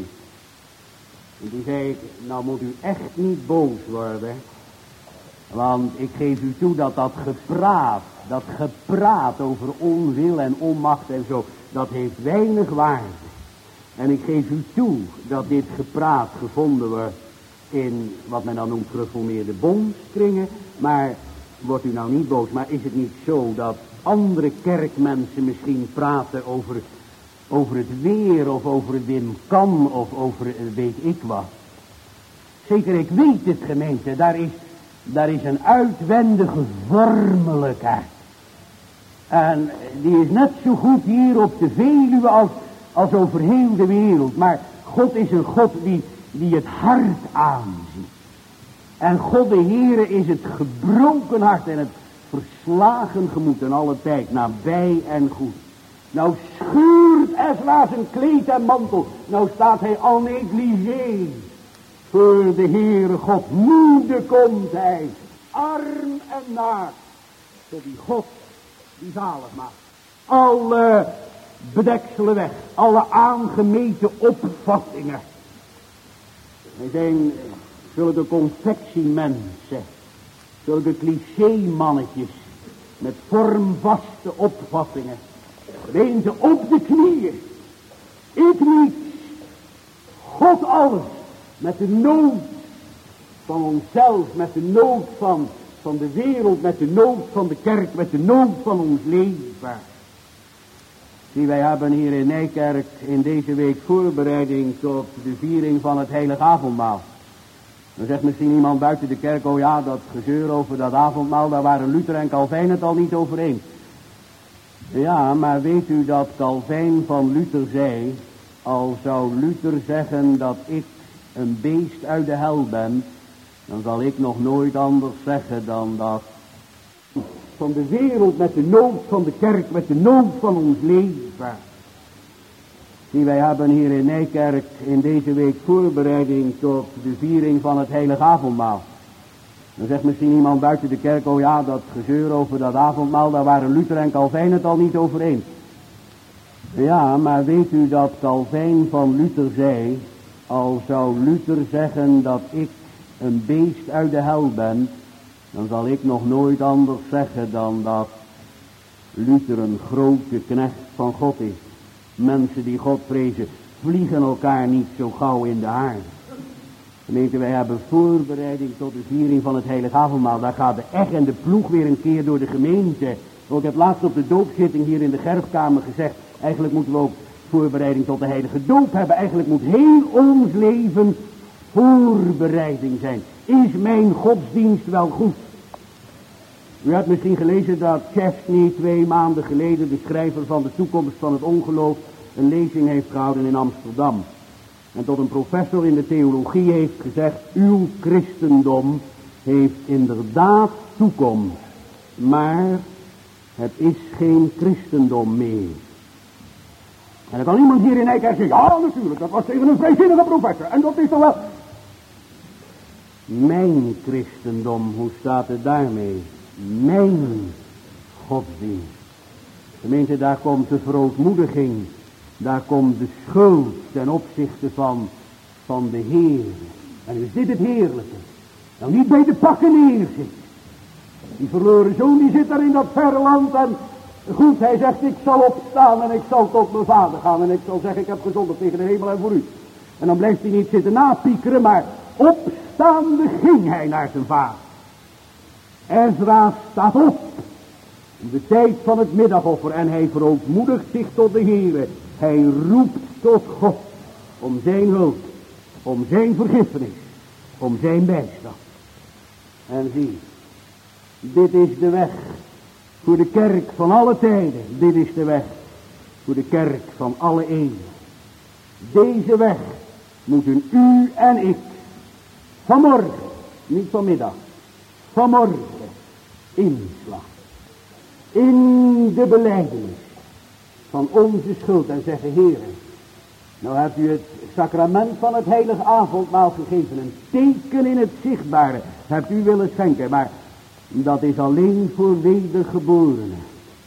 En toen zei ik, nou moet u echt niet boos worden. Want ik geef u toe dat gepraat over onwil en onmacht en zo, dat heeft weinig waarde. En ik geef u toe dat dit gepraat gevonden wordt in wat men dan noemt gereformeerde bondskringen. Maar wordt u nou niet boos, maar is het niet zo dat andere kerkmensen misschien praten over het weer of over Wim Kan of over weet ik wat. Zeker, ik weet het gemeente, daar is een uitwendige vormelijkheid. En die is net zo goed hier op de Veluwe als over heel de wereld. Maar God is een God die het hart aanziet. En God de Heere is het gebroken hart en het verslagen gemoed in alle tijd, nabij en goed. Nou scheurt Ezra zijn kleed en mantel. Nou staat hij en négligé voor de Heere God. Moede komt hij, arm en naakt, tot die God die zalig maakt. Alle bedekselen weg, alle aangemeten opvattingen. Wij zijn zulke confectiemensen, zulke cliché-mannetjes met vormvaste opvattingen. Leen ze op de knieën. Ik niet. God alles. Met de nood van onszelf. Met de nood van de wereld. Met de nood van de kerk. Met de nood van ons leven. Zie, wij hebben hier in Nijkerk in deze week voorbereiding tot de viering van het heilige avondmaal. Dan zegt misschien iemand buiten de kerk, oh ja, dat gezeur over dat avondmaal, daar waren Luther en Calvijn het al niet over eens. Ja, maar weet u dat Calvijn van Luther zei, al zou Luther zeggen dat ik een beest uit de hel ben, dan zal ik nog nooit anders zeggen dan dat van de wereld met de nood van de kerk, met de nood van ons leven. Zie, wij hebben hier in Nijkerk in deze week voorbereiding tot de viering van het heilige avondmaal. Dan zegt misschien iemand buiten de kerk, oh ja, dat gezeur over dat avondmaal, daar waren Luther en Calvijn het al niet over eens. Ja, maar weet u dat Calvijn van Luther zei, al zou Luther zeggen dat ik een beest uit de hel ben, dan zal ik nog nooit anders zeggen dan dat Luther een grote knecht van God is. Mensen die God vrezen, vliegen elkaar niet zo gauw in de haar. Gemeente, wij hebben voorbereiding tot de viering van het heilige avondmaal. Daar gaat de eg en de ploeg weer een keer door de gemeente. Ik heb laatst op de doopzitting hier in de Gerfkamer gezegd, eigenlijk moeten we ook voorbereiding tot de heilige doop hebben. Eigenlijk moet heel ons leven voorbereiding zijn. Is mijn godsdienst wel goed? U hebt misschien gelezen dat Chesney 2 maanden geleden, de schrijver van de toekomst van het ongeloof, een lezing heeft gehouden in Amsterdam. En tot een professor in de theologie heeft gezegd, uw christendom heeft inderdaad toekomst, maar het is geen christendom meer. En dan kan iemand hier in Nijkerk zeggen, ja natuurlijk, dat was tegen een vrijzinnige professor. En dat is toch wel... Mijn christendom, hoe staat het daarmee? Mijn godsdienst. Gemeente, daar komt de verootmoediging, daar komt de schuld ten opzichte van de Heer. En is dit het heerlijke. Nou niet bij de pakken neerzit. Die verloren zoon die zit daar in dat verre land en goed, hij zegt ik zal opstaan en ik zal tot mijn vader gaan en ik zal zeggen ik heb gezondigd tegen de hemel en voor u. En dan blijft hij niet zitten napiekeren, maar opstaande ging hij naar zijn vader. Ezra staat op in de tijd van het middagoffer en hij verootmoedigt zich tot de Heere. Hij roept tot God om zijn hulp, om zijn vergiffenis, om zijn bijstand. En zie, dit is de weg voor de kerk van alle tijden. Dit is de weg voor de kerk van alle eeuwen. Deze weg moeten u en ik vanmorgen, niet vanmiddag, vanmorgen inslaan. In de belijdenis van onze schuld en zeggen, Heere, nou hebt u het sacrament van het heilige avondmaal gegeven, een teken in het zichtbare, hebt u willen schenken, maar dat is alleen voor wedergeborenen.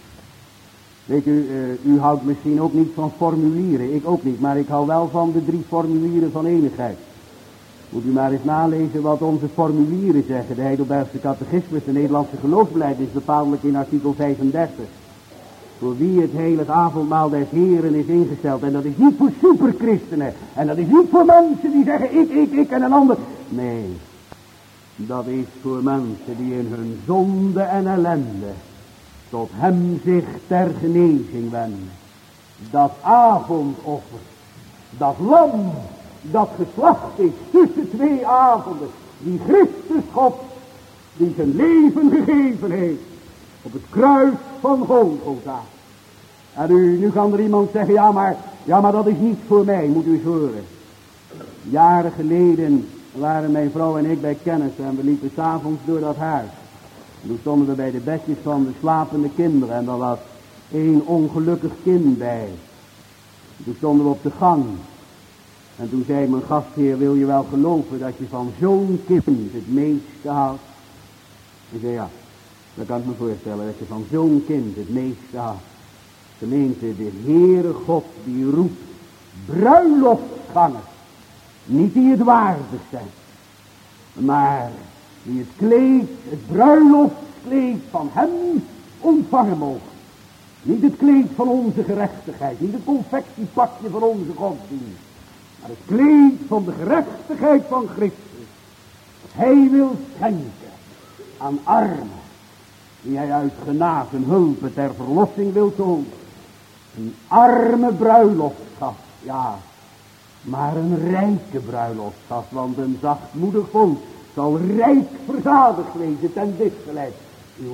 Weet u, u houdt misschien ook niet van formulieren, ik ook niet, maar ik hou wel van de 3 formulieren van enigheid. Moet u maar eens nalezen wat onze formulieren zeggen. De Heidelbergse catechismus, de Nederlandse geloofsbelijdenis, bepaaldelijk in artikel 35. Voor wie het heilige avondmaal des Heren is ingesteld. En dat is niet voor superchristenen. En dat is niet voor mensen die zeggen ik en een ander. Nee, dat is voor mensen die in hun zonde en ellende tot hem zich ter genezing wenden. Dat avondoffer, dat lam, dat geslacht is tussen 2 avonden, die Christus God, die zijn leven gegeven heeft, op het kruis van Golgotha. En nu kan er iemand zeggen, ja maar dat is niet voor mij, moet u eens horen. Jaren geleden waren mijn vrouw en ik bij kennis en we liepen 's avonds door dat huis. En toen stonden we bij de bedjes van de slapende kinderen en er was 1 ongelukkig kind bij. En toen stonden we op de gang. En toen zei mijn gastheer, wil je wel geloven dat je van zo'n kind het meeste houdt? Ik zei ja, dat kan ik me voorstellen, dat je van zo'n kind het meeste houdt. Gemeente, de Heere God die roept bruiloftsgangers, niet die het waardig zijn, maar die het kleed, het bruiloftskleed van hem ontvangen mogen. Niet het kleed van onze gerechtigheid, niet het confectiepakje van onze godsdienst, maar het kleed van de gerechtigheid van Christus. Hij wil schenken aan armen, die hij uit genade en hulp ter verlossing wil tonen. Een arme bruiloftgast, ja, maar een rijke bruiloftgast, want een zachtmoedig volk zal rijk verzadigd wezen ten dichtgeleid. Uw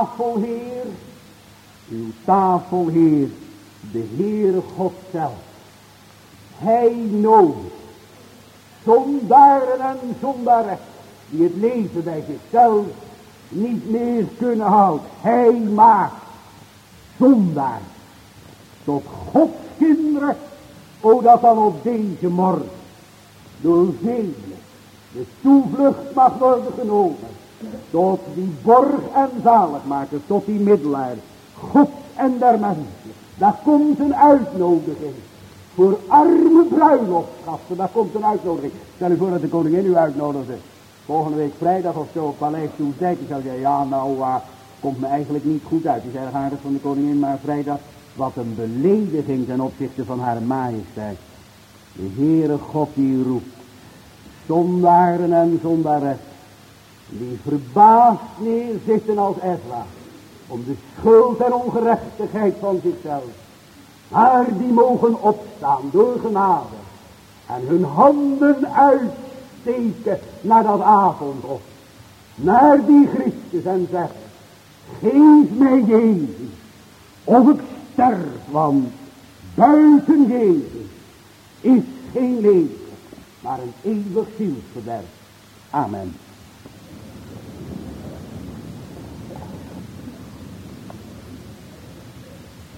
tafelheer, de Heere God zelf. Hij nooit zondaren en zondares die het leven bij zichzelf niet meer kunnen houden. Hij maakt zondaar tot Gods kinderen, o dat dan op deze morgen door velen de toevlucht mag worden genomen tot die borg en zaligmaker, tot die middelaar, God en der mensen. Daar komt een uitnodiging voor arme bruiloftsgasten, daar komt een uitnodiging. Stel u voor dat de koningin u uitnodigde volgende week vrijdag of zo op Paleis Soesdijk. Ik zou zeggen, ja nou, komt me eigenlijk niet goed uit. Die zei aardig van de koningin, maar vrijdag, wat een belediging ten opzichte van haar majesteit. De Heere God die roept zondaren en zondares, die verbaasd neerzitten als Ezra, om de schuld en ongerechtigheid van zichzelf. Maar die mogen opstaan door genade en hun handen uitsteken naar dat avondoffer, naar die Christus en zeggen, geef mij Jezus, of ik sterf, want buiten Jezus is geen leven, maar een eeuwig zielsverderf. Amen.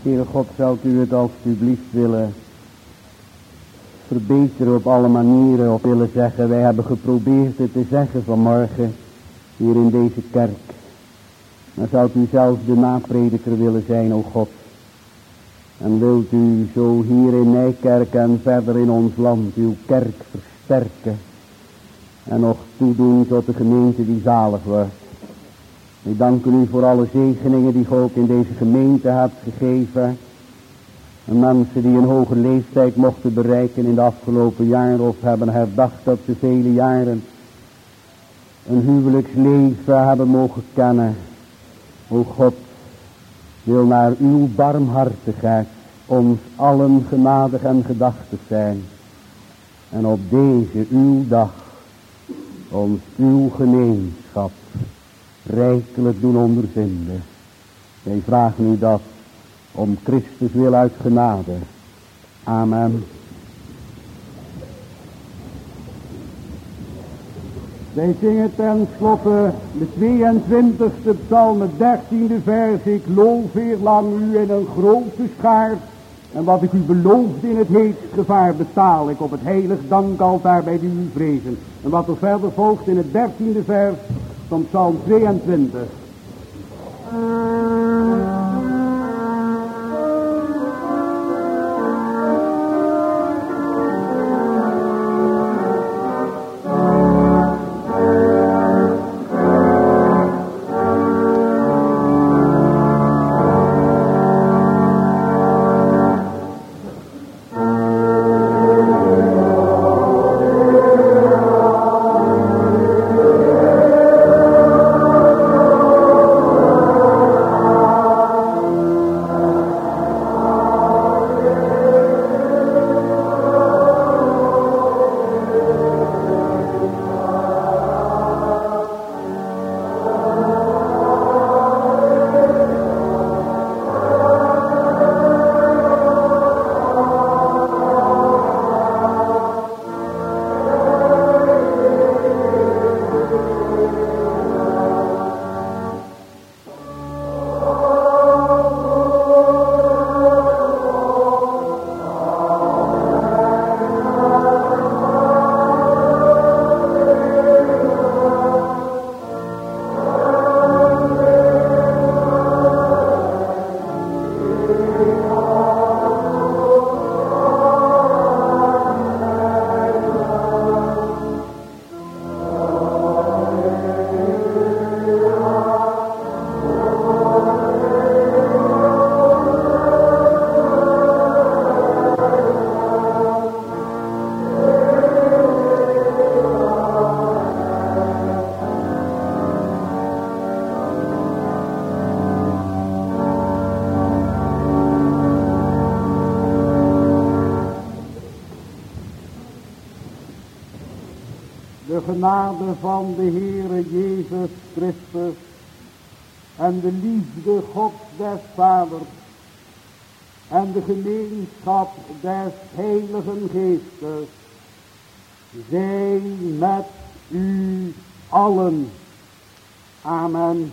Heere God, zou u het alstublieft willen verbeteren op alle manieren, of willen zeggen, wij hebben geprobeerd het te zeggen vanmorgen hier in deze kerk. Maar zou u zelf de naprediker willen zijn, o God. En wilt u zo hier in Nijkerk en verder in ons land uw kerk versterken. En nog toedoen tot de gemeente die zalig wordt. Ik dank u voor alle zegeningen die God in deze gemeente hebt gegeven. En mensen die een hoge leeftijd mochten bereiken in de afgelopen jaren, of hebben herdacht dat ze vele jaren een huwelijksleven hebben mogen kennen. O God, wil naar uw barmhartigheid ons allen genadig en gedachtig zijn. En op deze uw dag ons uw gemeenschap rijkelijk doen ondervinden. Wij vragen u dat om Christus wil uit genade. Amen. Wij zingen ten slotte de 22e psalm, het 13e vers. Ik loof weer lang u in een grote schaar. En wat ik u beloofde in het heetst gevaar betaal ik op het heilig dankaltaar bij die u vrezen. En wat er verder volgt in het 13e vers van psalm 22. De genade van de Heere Jezus Christus en de liefde Gods des Vaders en de gemeenschap des Heiligen Geestes zij met u allen. Amen.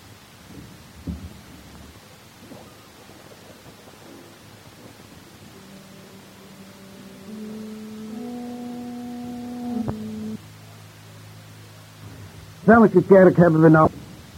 Welke kerk hebben we nou?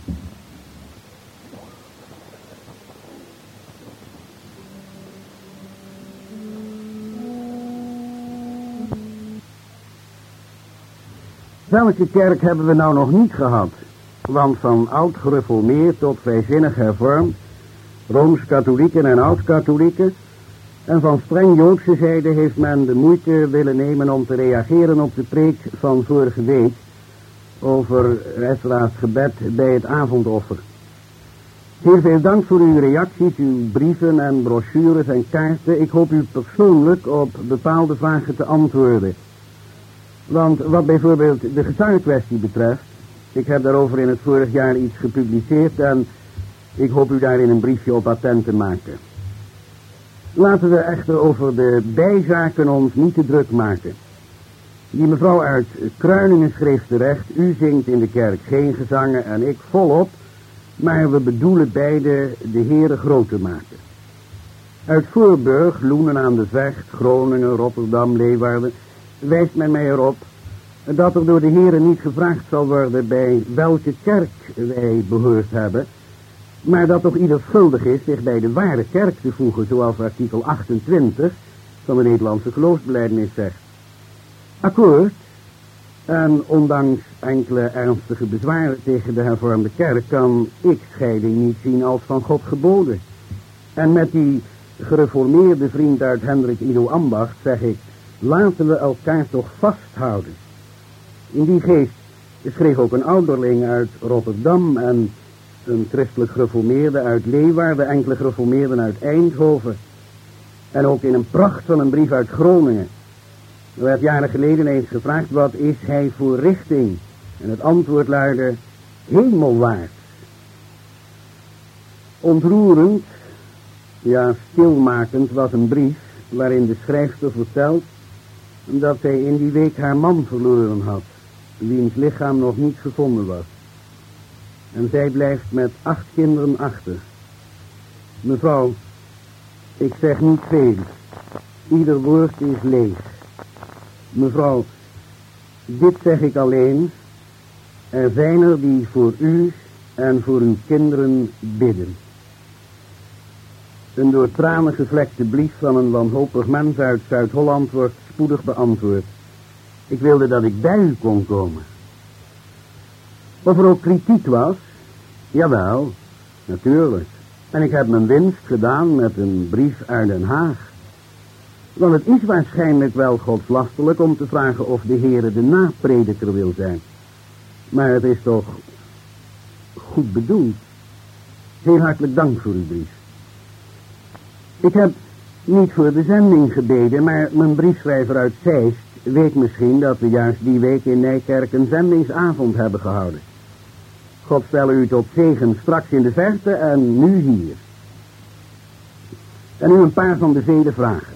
Welke kerk hebben we nou nog niet gehad? Want van oud gereformeerd tot vrijzinnig hervormd, Rooms-katholieken en oud-katholieken, en van streng Joodse zijde heeft men de moeite willen nemen om te reageren op de preek van vorige week over Ezra's gebed bij het avondoffer. Heel veel dank voor uw reacties, uw brieven en brochures en kaarten. Ik hoop u persoonlijk op bepaalde vragen te antwoorden. Want wat bijvoorbeeld de gezangenkwestie betreft, ik heb daarover in het vorig jaar iets gepubliceerd en ik hoop u daarin een briefje op attent te maken. Laten we echter over de bijzaken ons niet te druk maken. Die mevrouw uit Kruiningen schreef terecht, u zingt in de kerk geen gezangen en ik volop, maar we bedoelen beide de Heere groot te maken. Uit Voorburg, Loenen aan de Vecht, Groningen, Rotterdam, Leeuwarden, wijst men mij erop dat er door de heren niet gevraagd zal worden bij welke kerk wij behoord hebben, maar dat toch ieder schuldig is zich bij de ware kerk te voegen, zoals artikel 28 van de Nederlandse geloofsbelijdenis zegt. Akkoord, en ondanks enkele ernstige bezwaren tegen de hervormde kerk kan ik scheiding niet zien als van God geboden. En met die gereformeerde vriend uit Hendrik Ido Ambacht zeg ik, laten we elkaar toch vasthouden. In die geest schreef ook een ouderling uit Rotterdam en een christelijk gereformeerde uit Leeuwarden, enkele gereformeerden uit Eindhoven. En ook in een pracht van een brief uit Groningen. Er werd jaren geleden eens gevraagd, wat is hij voor richting? En het antwoord luidde, hemelwaarts. Ontroerend, ja stilmakend was een brief waarin de schrijfster vertelt dat zij in die week haar man verloren had, wiens lichaam nog niet gevonden was. En zij blijft met 8 kinderen achter. Mevrouw, ik zeg niet veel. Ieder woord is leeg. Mevrouw, dit zeg ik alleen. Er zijn er die voor u en voor uw kinderen bidden. Een door tranen gevlekte brief van een wanhopig mens uit Zuid-Holland wordt spoedig beantwoord. Ik wilde dat ik bij u kon komen. Of er ook kritiek was? Jawel, natuurlijk. En ik heb mijn winst gedaan met een brief uit Den Haag. Want het is waarschijnlijk wel godslastelijk om te vragen of de Heere de naprediker wil zijn. Maar het is toch goed bedoeld. Heel hartelijk dank voor uw brief. Ik heb niet voor de zending gebeden, maar mijn briefschrijver uit Zeist weet misschien dat we juist die week in Nijkerk een zendingsavond hebben gehouden. God stelle u tot zegen straks in de verte en nu hier. En nu een paar van de vele vragen.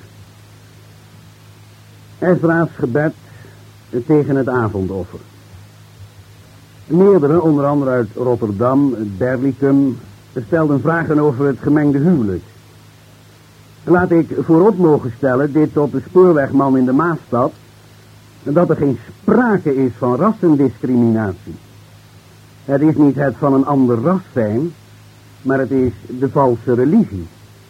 Ezra's gebed tegen het avondoffer. Meerdere, onder andere uit Rotterdam, Berlicum, stelden vragen over het gemengde huwelijk. Laat ik voorop mogen stellen, dit tot de spoorwegman in de Maasstad, dat er geen sprake is van rassendiscriminatie. Het is niet het van een ander ras zijn, maar het is de valse religie.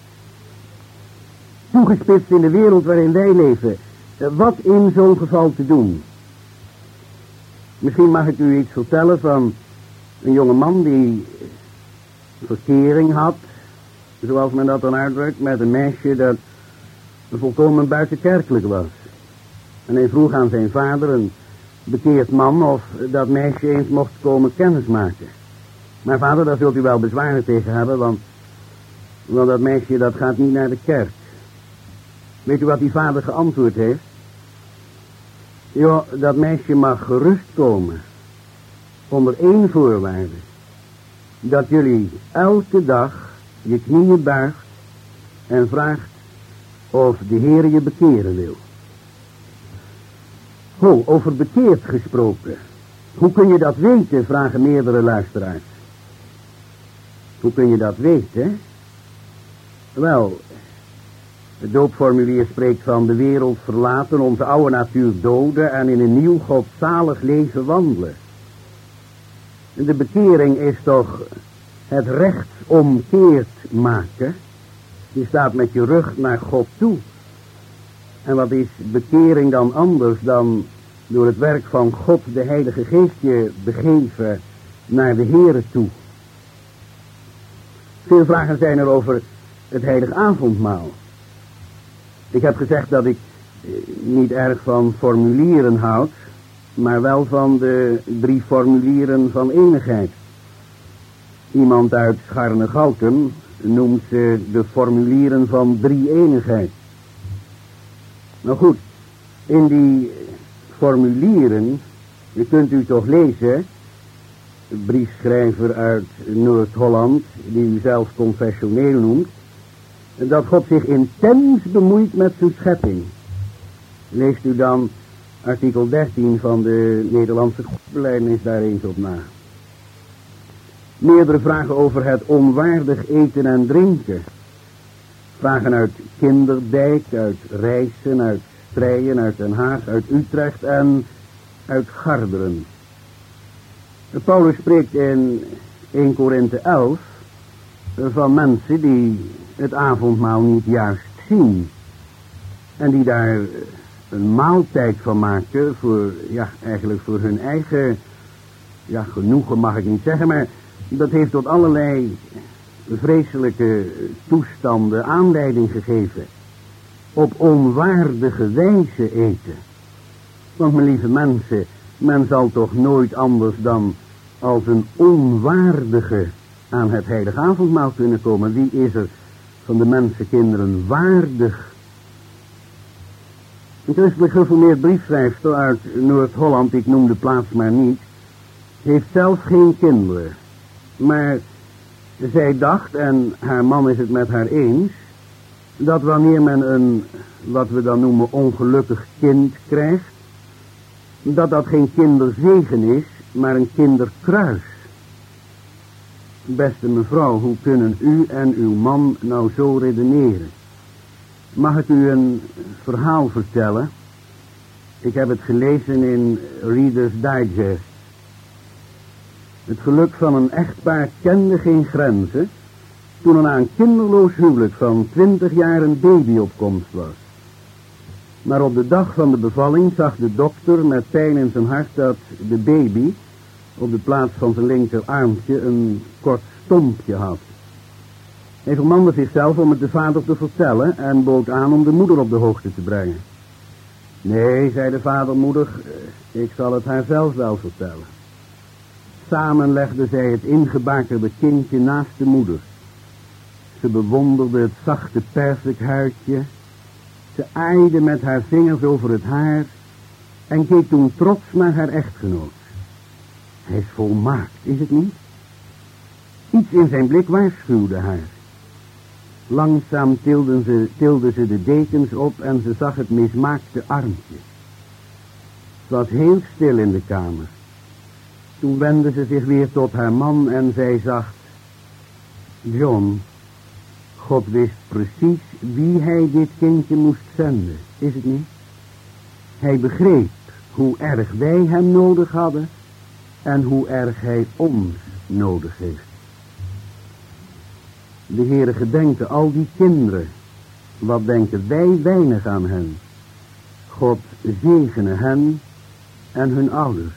Toegespitst in de wereld waarin wij leven, wat in zo'n geval te doen? Misschien mag ik u iets vertellen van een jonge man die verkering had, zoals men dat dan uitdrukt, met een meisje dat volkomen buitenkerkelijk was. En hij vroeg aan zijn vader, een bekeerd man, of dat meisje eens mocht komen kennismaken. Maar vader, daar zult u wel bezwaren tegen hebben, want dat meisje dat gaat niet naar de kerk. Weet u wat die vader geantwoord heeft? Ja, dat meisje mag gerust komen, onder 1 voorwaarde. Dat jullie elke dag je knieën buigt en vraagt of de Heer je bekeren wil. Ho, over bekeerd gesproken. Hoe kun je dat weten, vragen meerdere luisteraars. Hoe kun je dat weten? Wel, het doopformulier spreekt van de wereld verlaten, onze oude natuur doden en in een nieuw godzalig leven wandelen. De bekering is toch het rechtsomkeerd maken. Je staat met je rug naar God toe. En wat is bekering dan anders dan door het werk van God de Heilige Geest je begeven naar de Heere toe? Veel vragen zijn er over het heilige avondmaal. Ik heb gezegd dat ik niet erg van formulieren houd, maar wel van de 3 formulieren van enigheid. Iemand uit Scharne-Goutem noemt ze de formulieren van 3 eenigheid. Nou goed, in die formulieren, je kunt u toch lezen, briefschrijver uit Noord-Holland, die u zelf confessioneel noemt, dat God zich intens bemoeit met zijn schepping. Leest u dan artikel 13 van de Nederlandse geloofsbelijdenis daar eens op na. Meerdere vragen over het onwaardig eten en drinken. Vragen uit Kinderdijk, uit Rijssen, uit Strijen, uit Den Haag, uit Utrecht en uit Garderen. Paulus spreekt in 1 Korinthe 11 van mensen die het avondmaal niet juist zien. En die daar een maaltijd van maken voor, eigenlijk voor hun eigen, genoegen mag ik niet zeggen, maar dat heeft tot allerlei vreselijke toestanden aanleiding gegeven. Op onwaardige wijze eten. Want mijn lieve mensen, men zal toch nooit anders dan als een onwaardige aan het heilige avondmaal kunnen komen. Wie is er van de mensenkinderen waardig? Een christelijk gereformeerd briefschrijfster uit Noord-Holland, ik noem de plaats maar niet, heeft zelf geen kinderen. Maar zij dacht, en haar man is het met haar eens, dat wanneer men een, wat we dan noemen, ongelukkig kind krijgt, dat dat geen kinderzegen is, maar een kinderkruis. Beste mevrouw, hoe kunnen u en uw man nou zo redeneren? Mag ik u een verhaal vertellen? Ik heb het gelezen in Reader's Digest. Het geluk van een echtpaar kende geen grenzen toen er na een kinderloos huwelijk van 20 jaar een baby op komst was. Maar op de dag van de bevalling zag de dokter met pijn in zijn hart dat de baby op de plaats van zijn linkerarmpje een kort stompje had. Hij vermande zichzelf om het de vader te vertellen en bood aan om de moeder op de hoogte te brengen. Nee, zei de vader moedig, ik zal het haar zelf wel vertellen. Samen legden zij het ingebakerde kindje naast de moeder. Ze bewonderde het zachte persikhuidje. Ze aaide met haar vingers over het haar en keek toen trots naar haar echtgenoot. Hij is volmaakt, is het niet? Iets in zijn blik waarschuwde haar. Langzaam tilde ze de dekens op en ze zag het mismaakte armpje. Het was heel stil in de kamer. Toen wendde ze zich weer tot haar man en zei zacht: John, God wist precies wie hij dit kindje moest zenden, is het niet? Hij begreep hoe erg wij hem nodig hadden en hoe erg hij ons nodig heeft. De Heere gedenkte al die kinderen. Wat denken wij weinig aan hen? God zegene hen en hun ouders.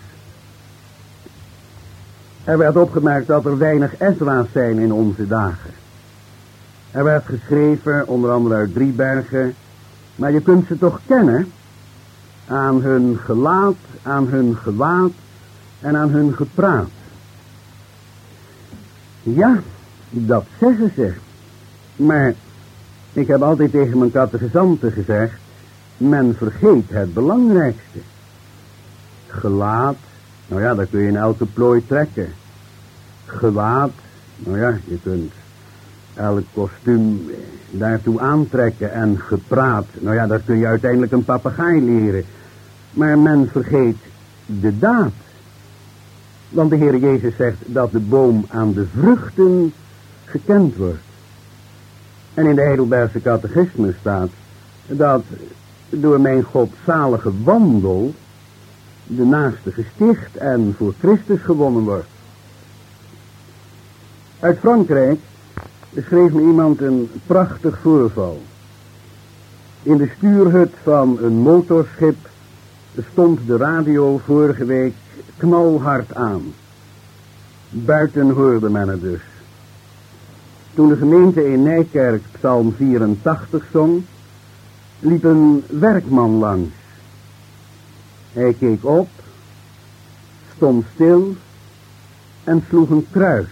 Er werd opgemerkt dat er weinig Ezra's zijn in onze dagen. Er werd geschreven, onder andere uit Driebergen, maar je kunt ze toch kennen aan hun gelaat, aan hun gewaad en aan hun gepraat. Ja, dat zeggen ze. Maar ik heb altijd tegen mijn catechizanten gezegd, men vergeet het belangrijkste. Gelaat, nou ja, dat kun je in elke plooi trekken. Gewaad, nou ja, je kunt elk kostuum daartoe aantrekken. En gepraat, nou ja, dat kun je uiteindelijk een papegaai leren. Maar men vergeet de daad. Want de Heer Jezus zegt dat de boom aan de vruchten gekend wordt. En in de Heidelbergse catechisme staat dat door mijn godzalige wandel de naaste gesticht en voor Christus gewonnen wordt. Uit Frankrijk schreef me iemand een prachtig voorval. In de stuurhut van een motorschip stond de radio vorige week knalhard aan. Buiten hoorde men het dus. Toen de gemeente in Nijkerk Psalm 84 zong, liep een werkman langs. Hij keek op, stond stil en sloeg een kruis.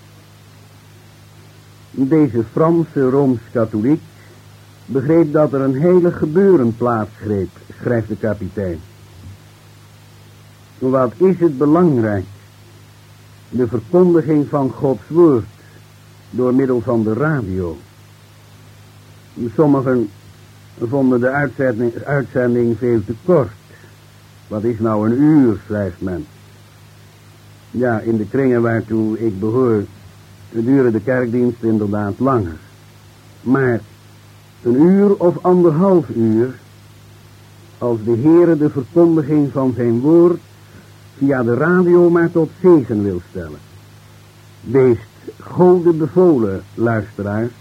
Deze Franse Rooms-Katholiek begreep dat er een hele gebeuren plaatsgreep, schrijft de kapitein. Wat is het belangrijk? De verkondiging van Gods woord door middel van de radio. Sommigen vonden de uitzending veel te kort. Wat is nou een uur, schrijft men. Ja, in de kringen waartoe ik behoor duren de kerkdiensten inderdaad langer. Maar een uur of 1,5 uur, als de Heere de verkondiging van zijn woord via de radio maar tot zegen wil stellen. Weest Gode bevolen, luisteraars,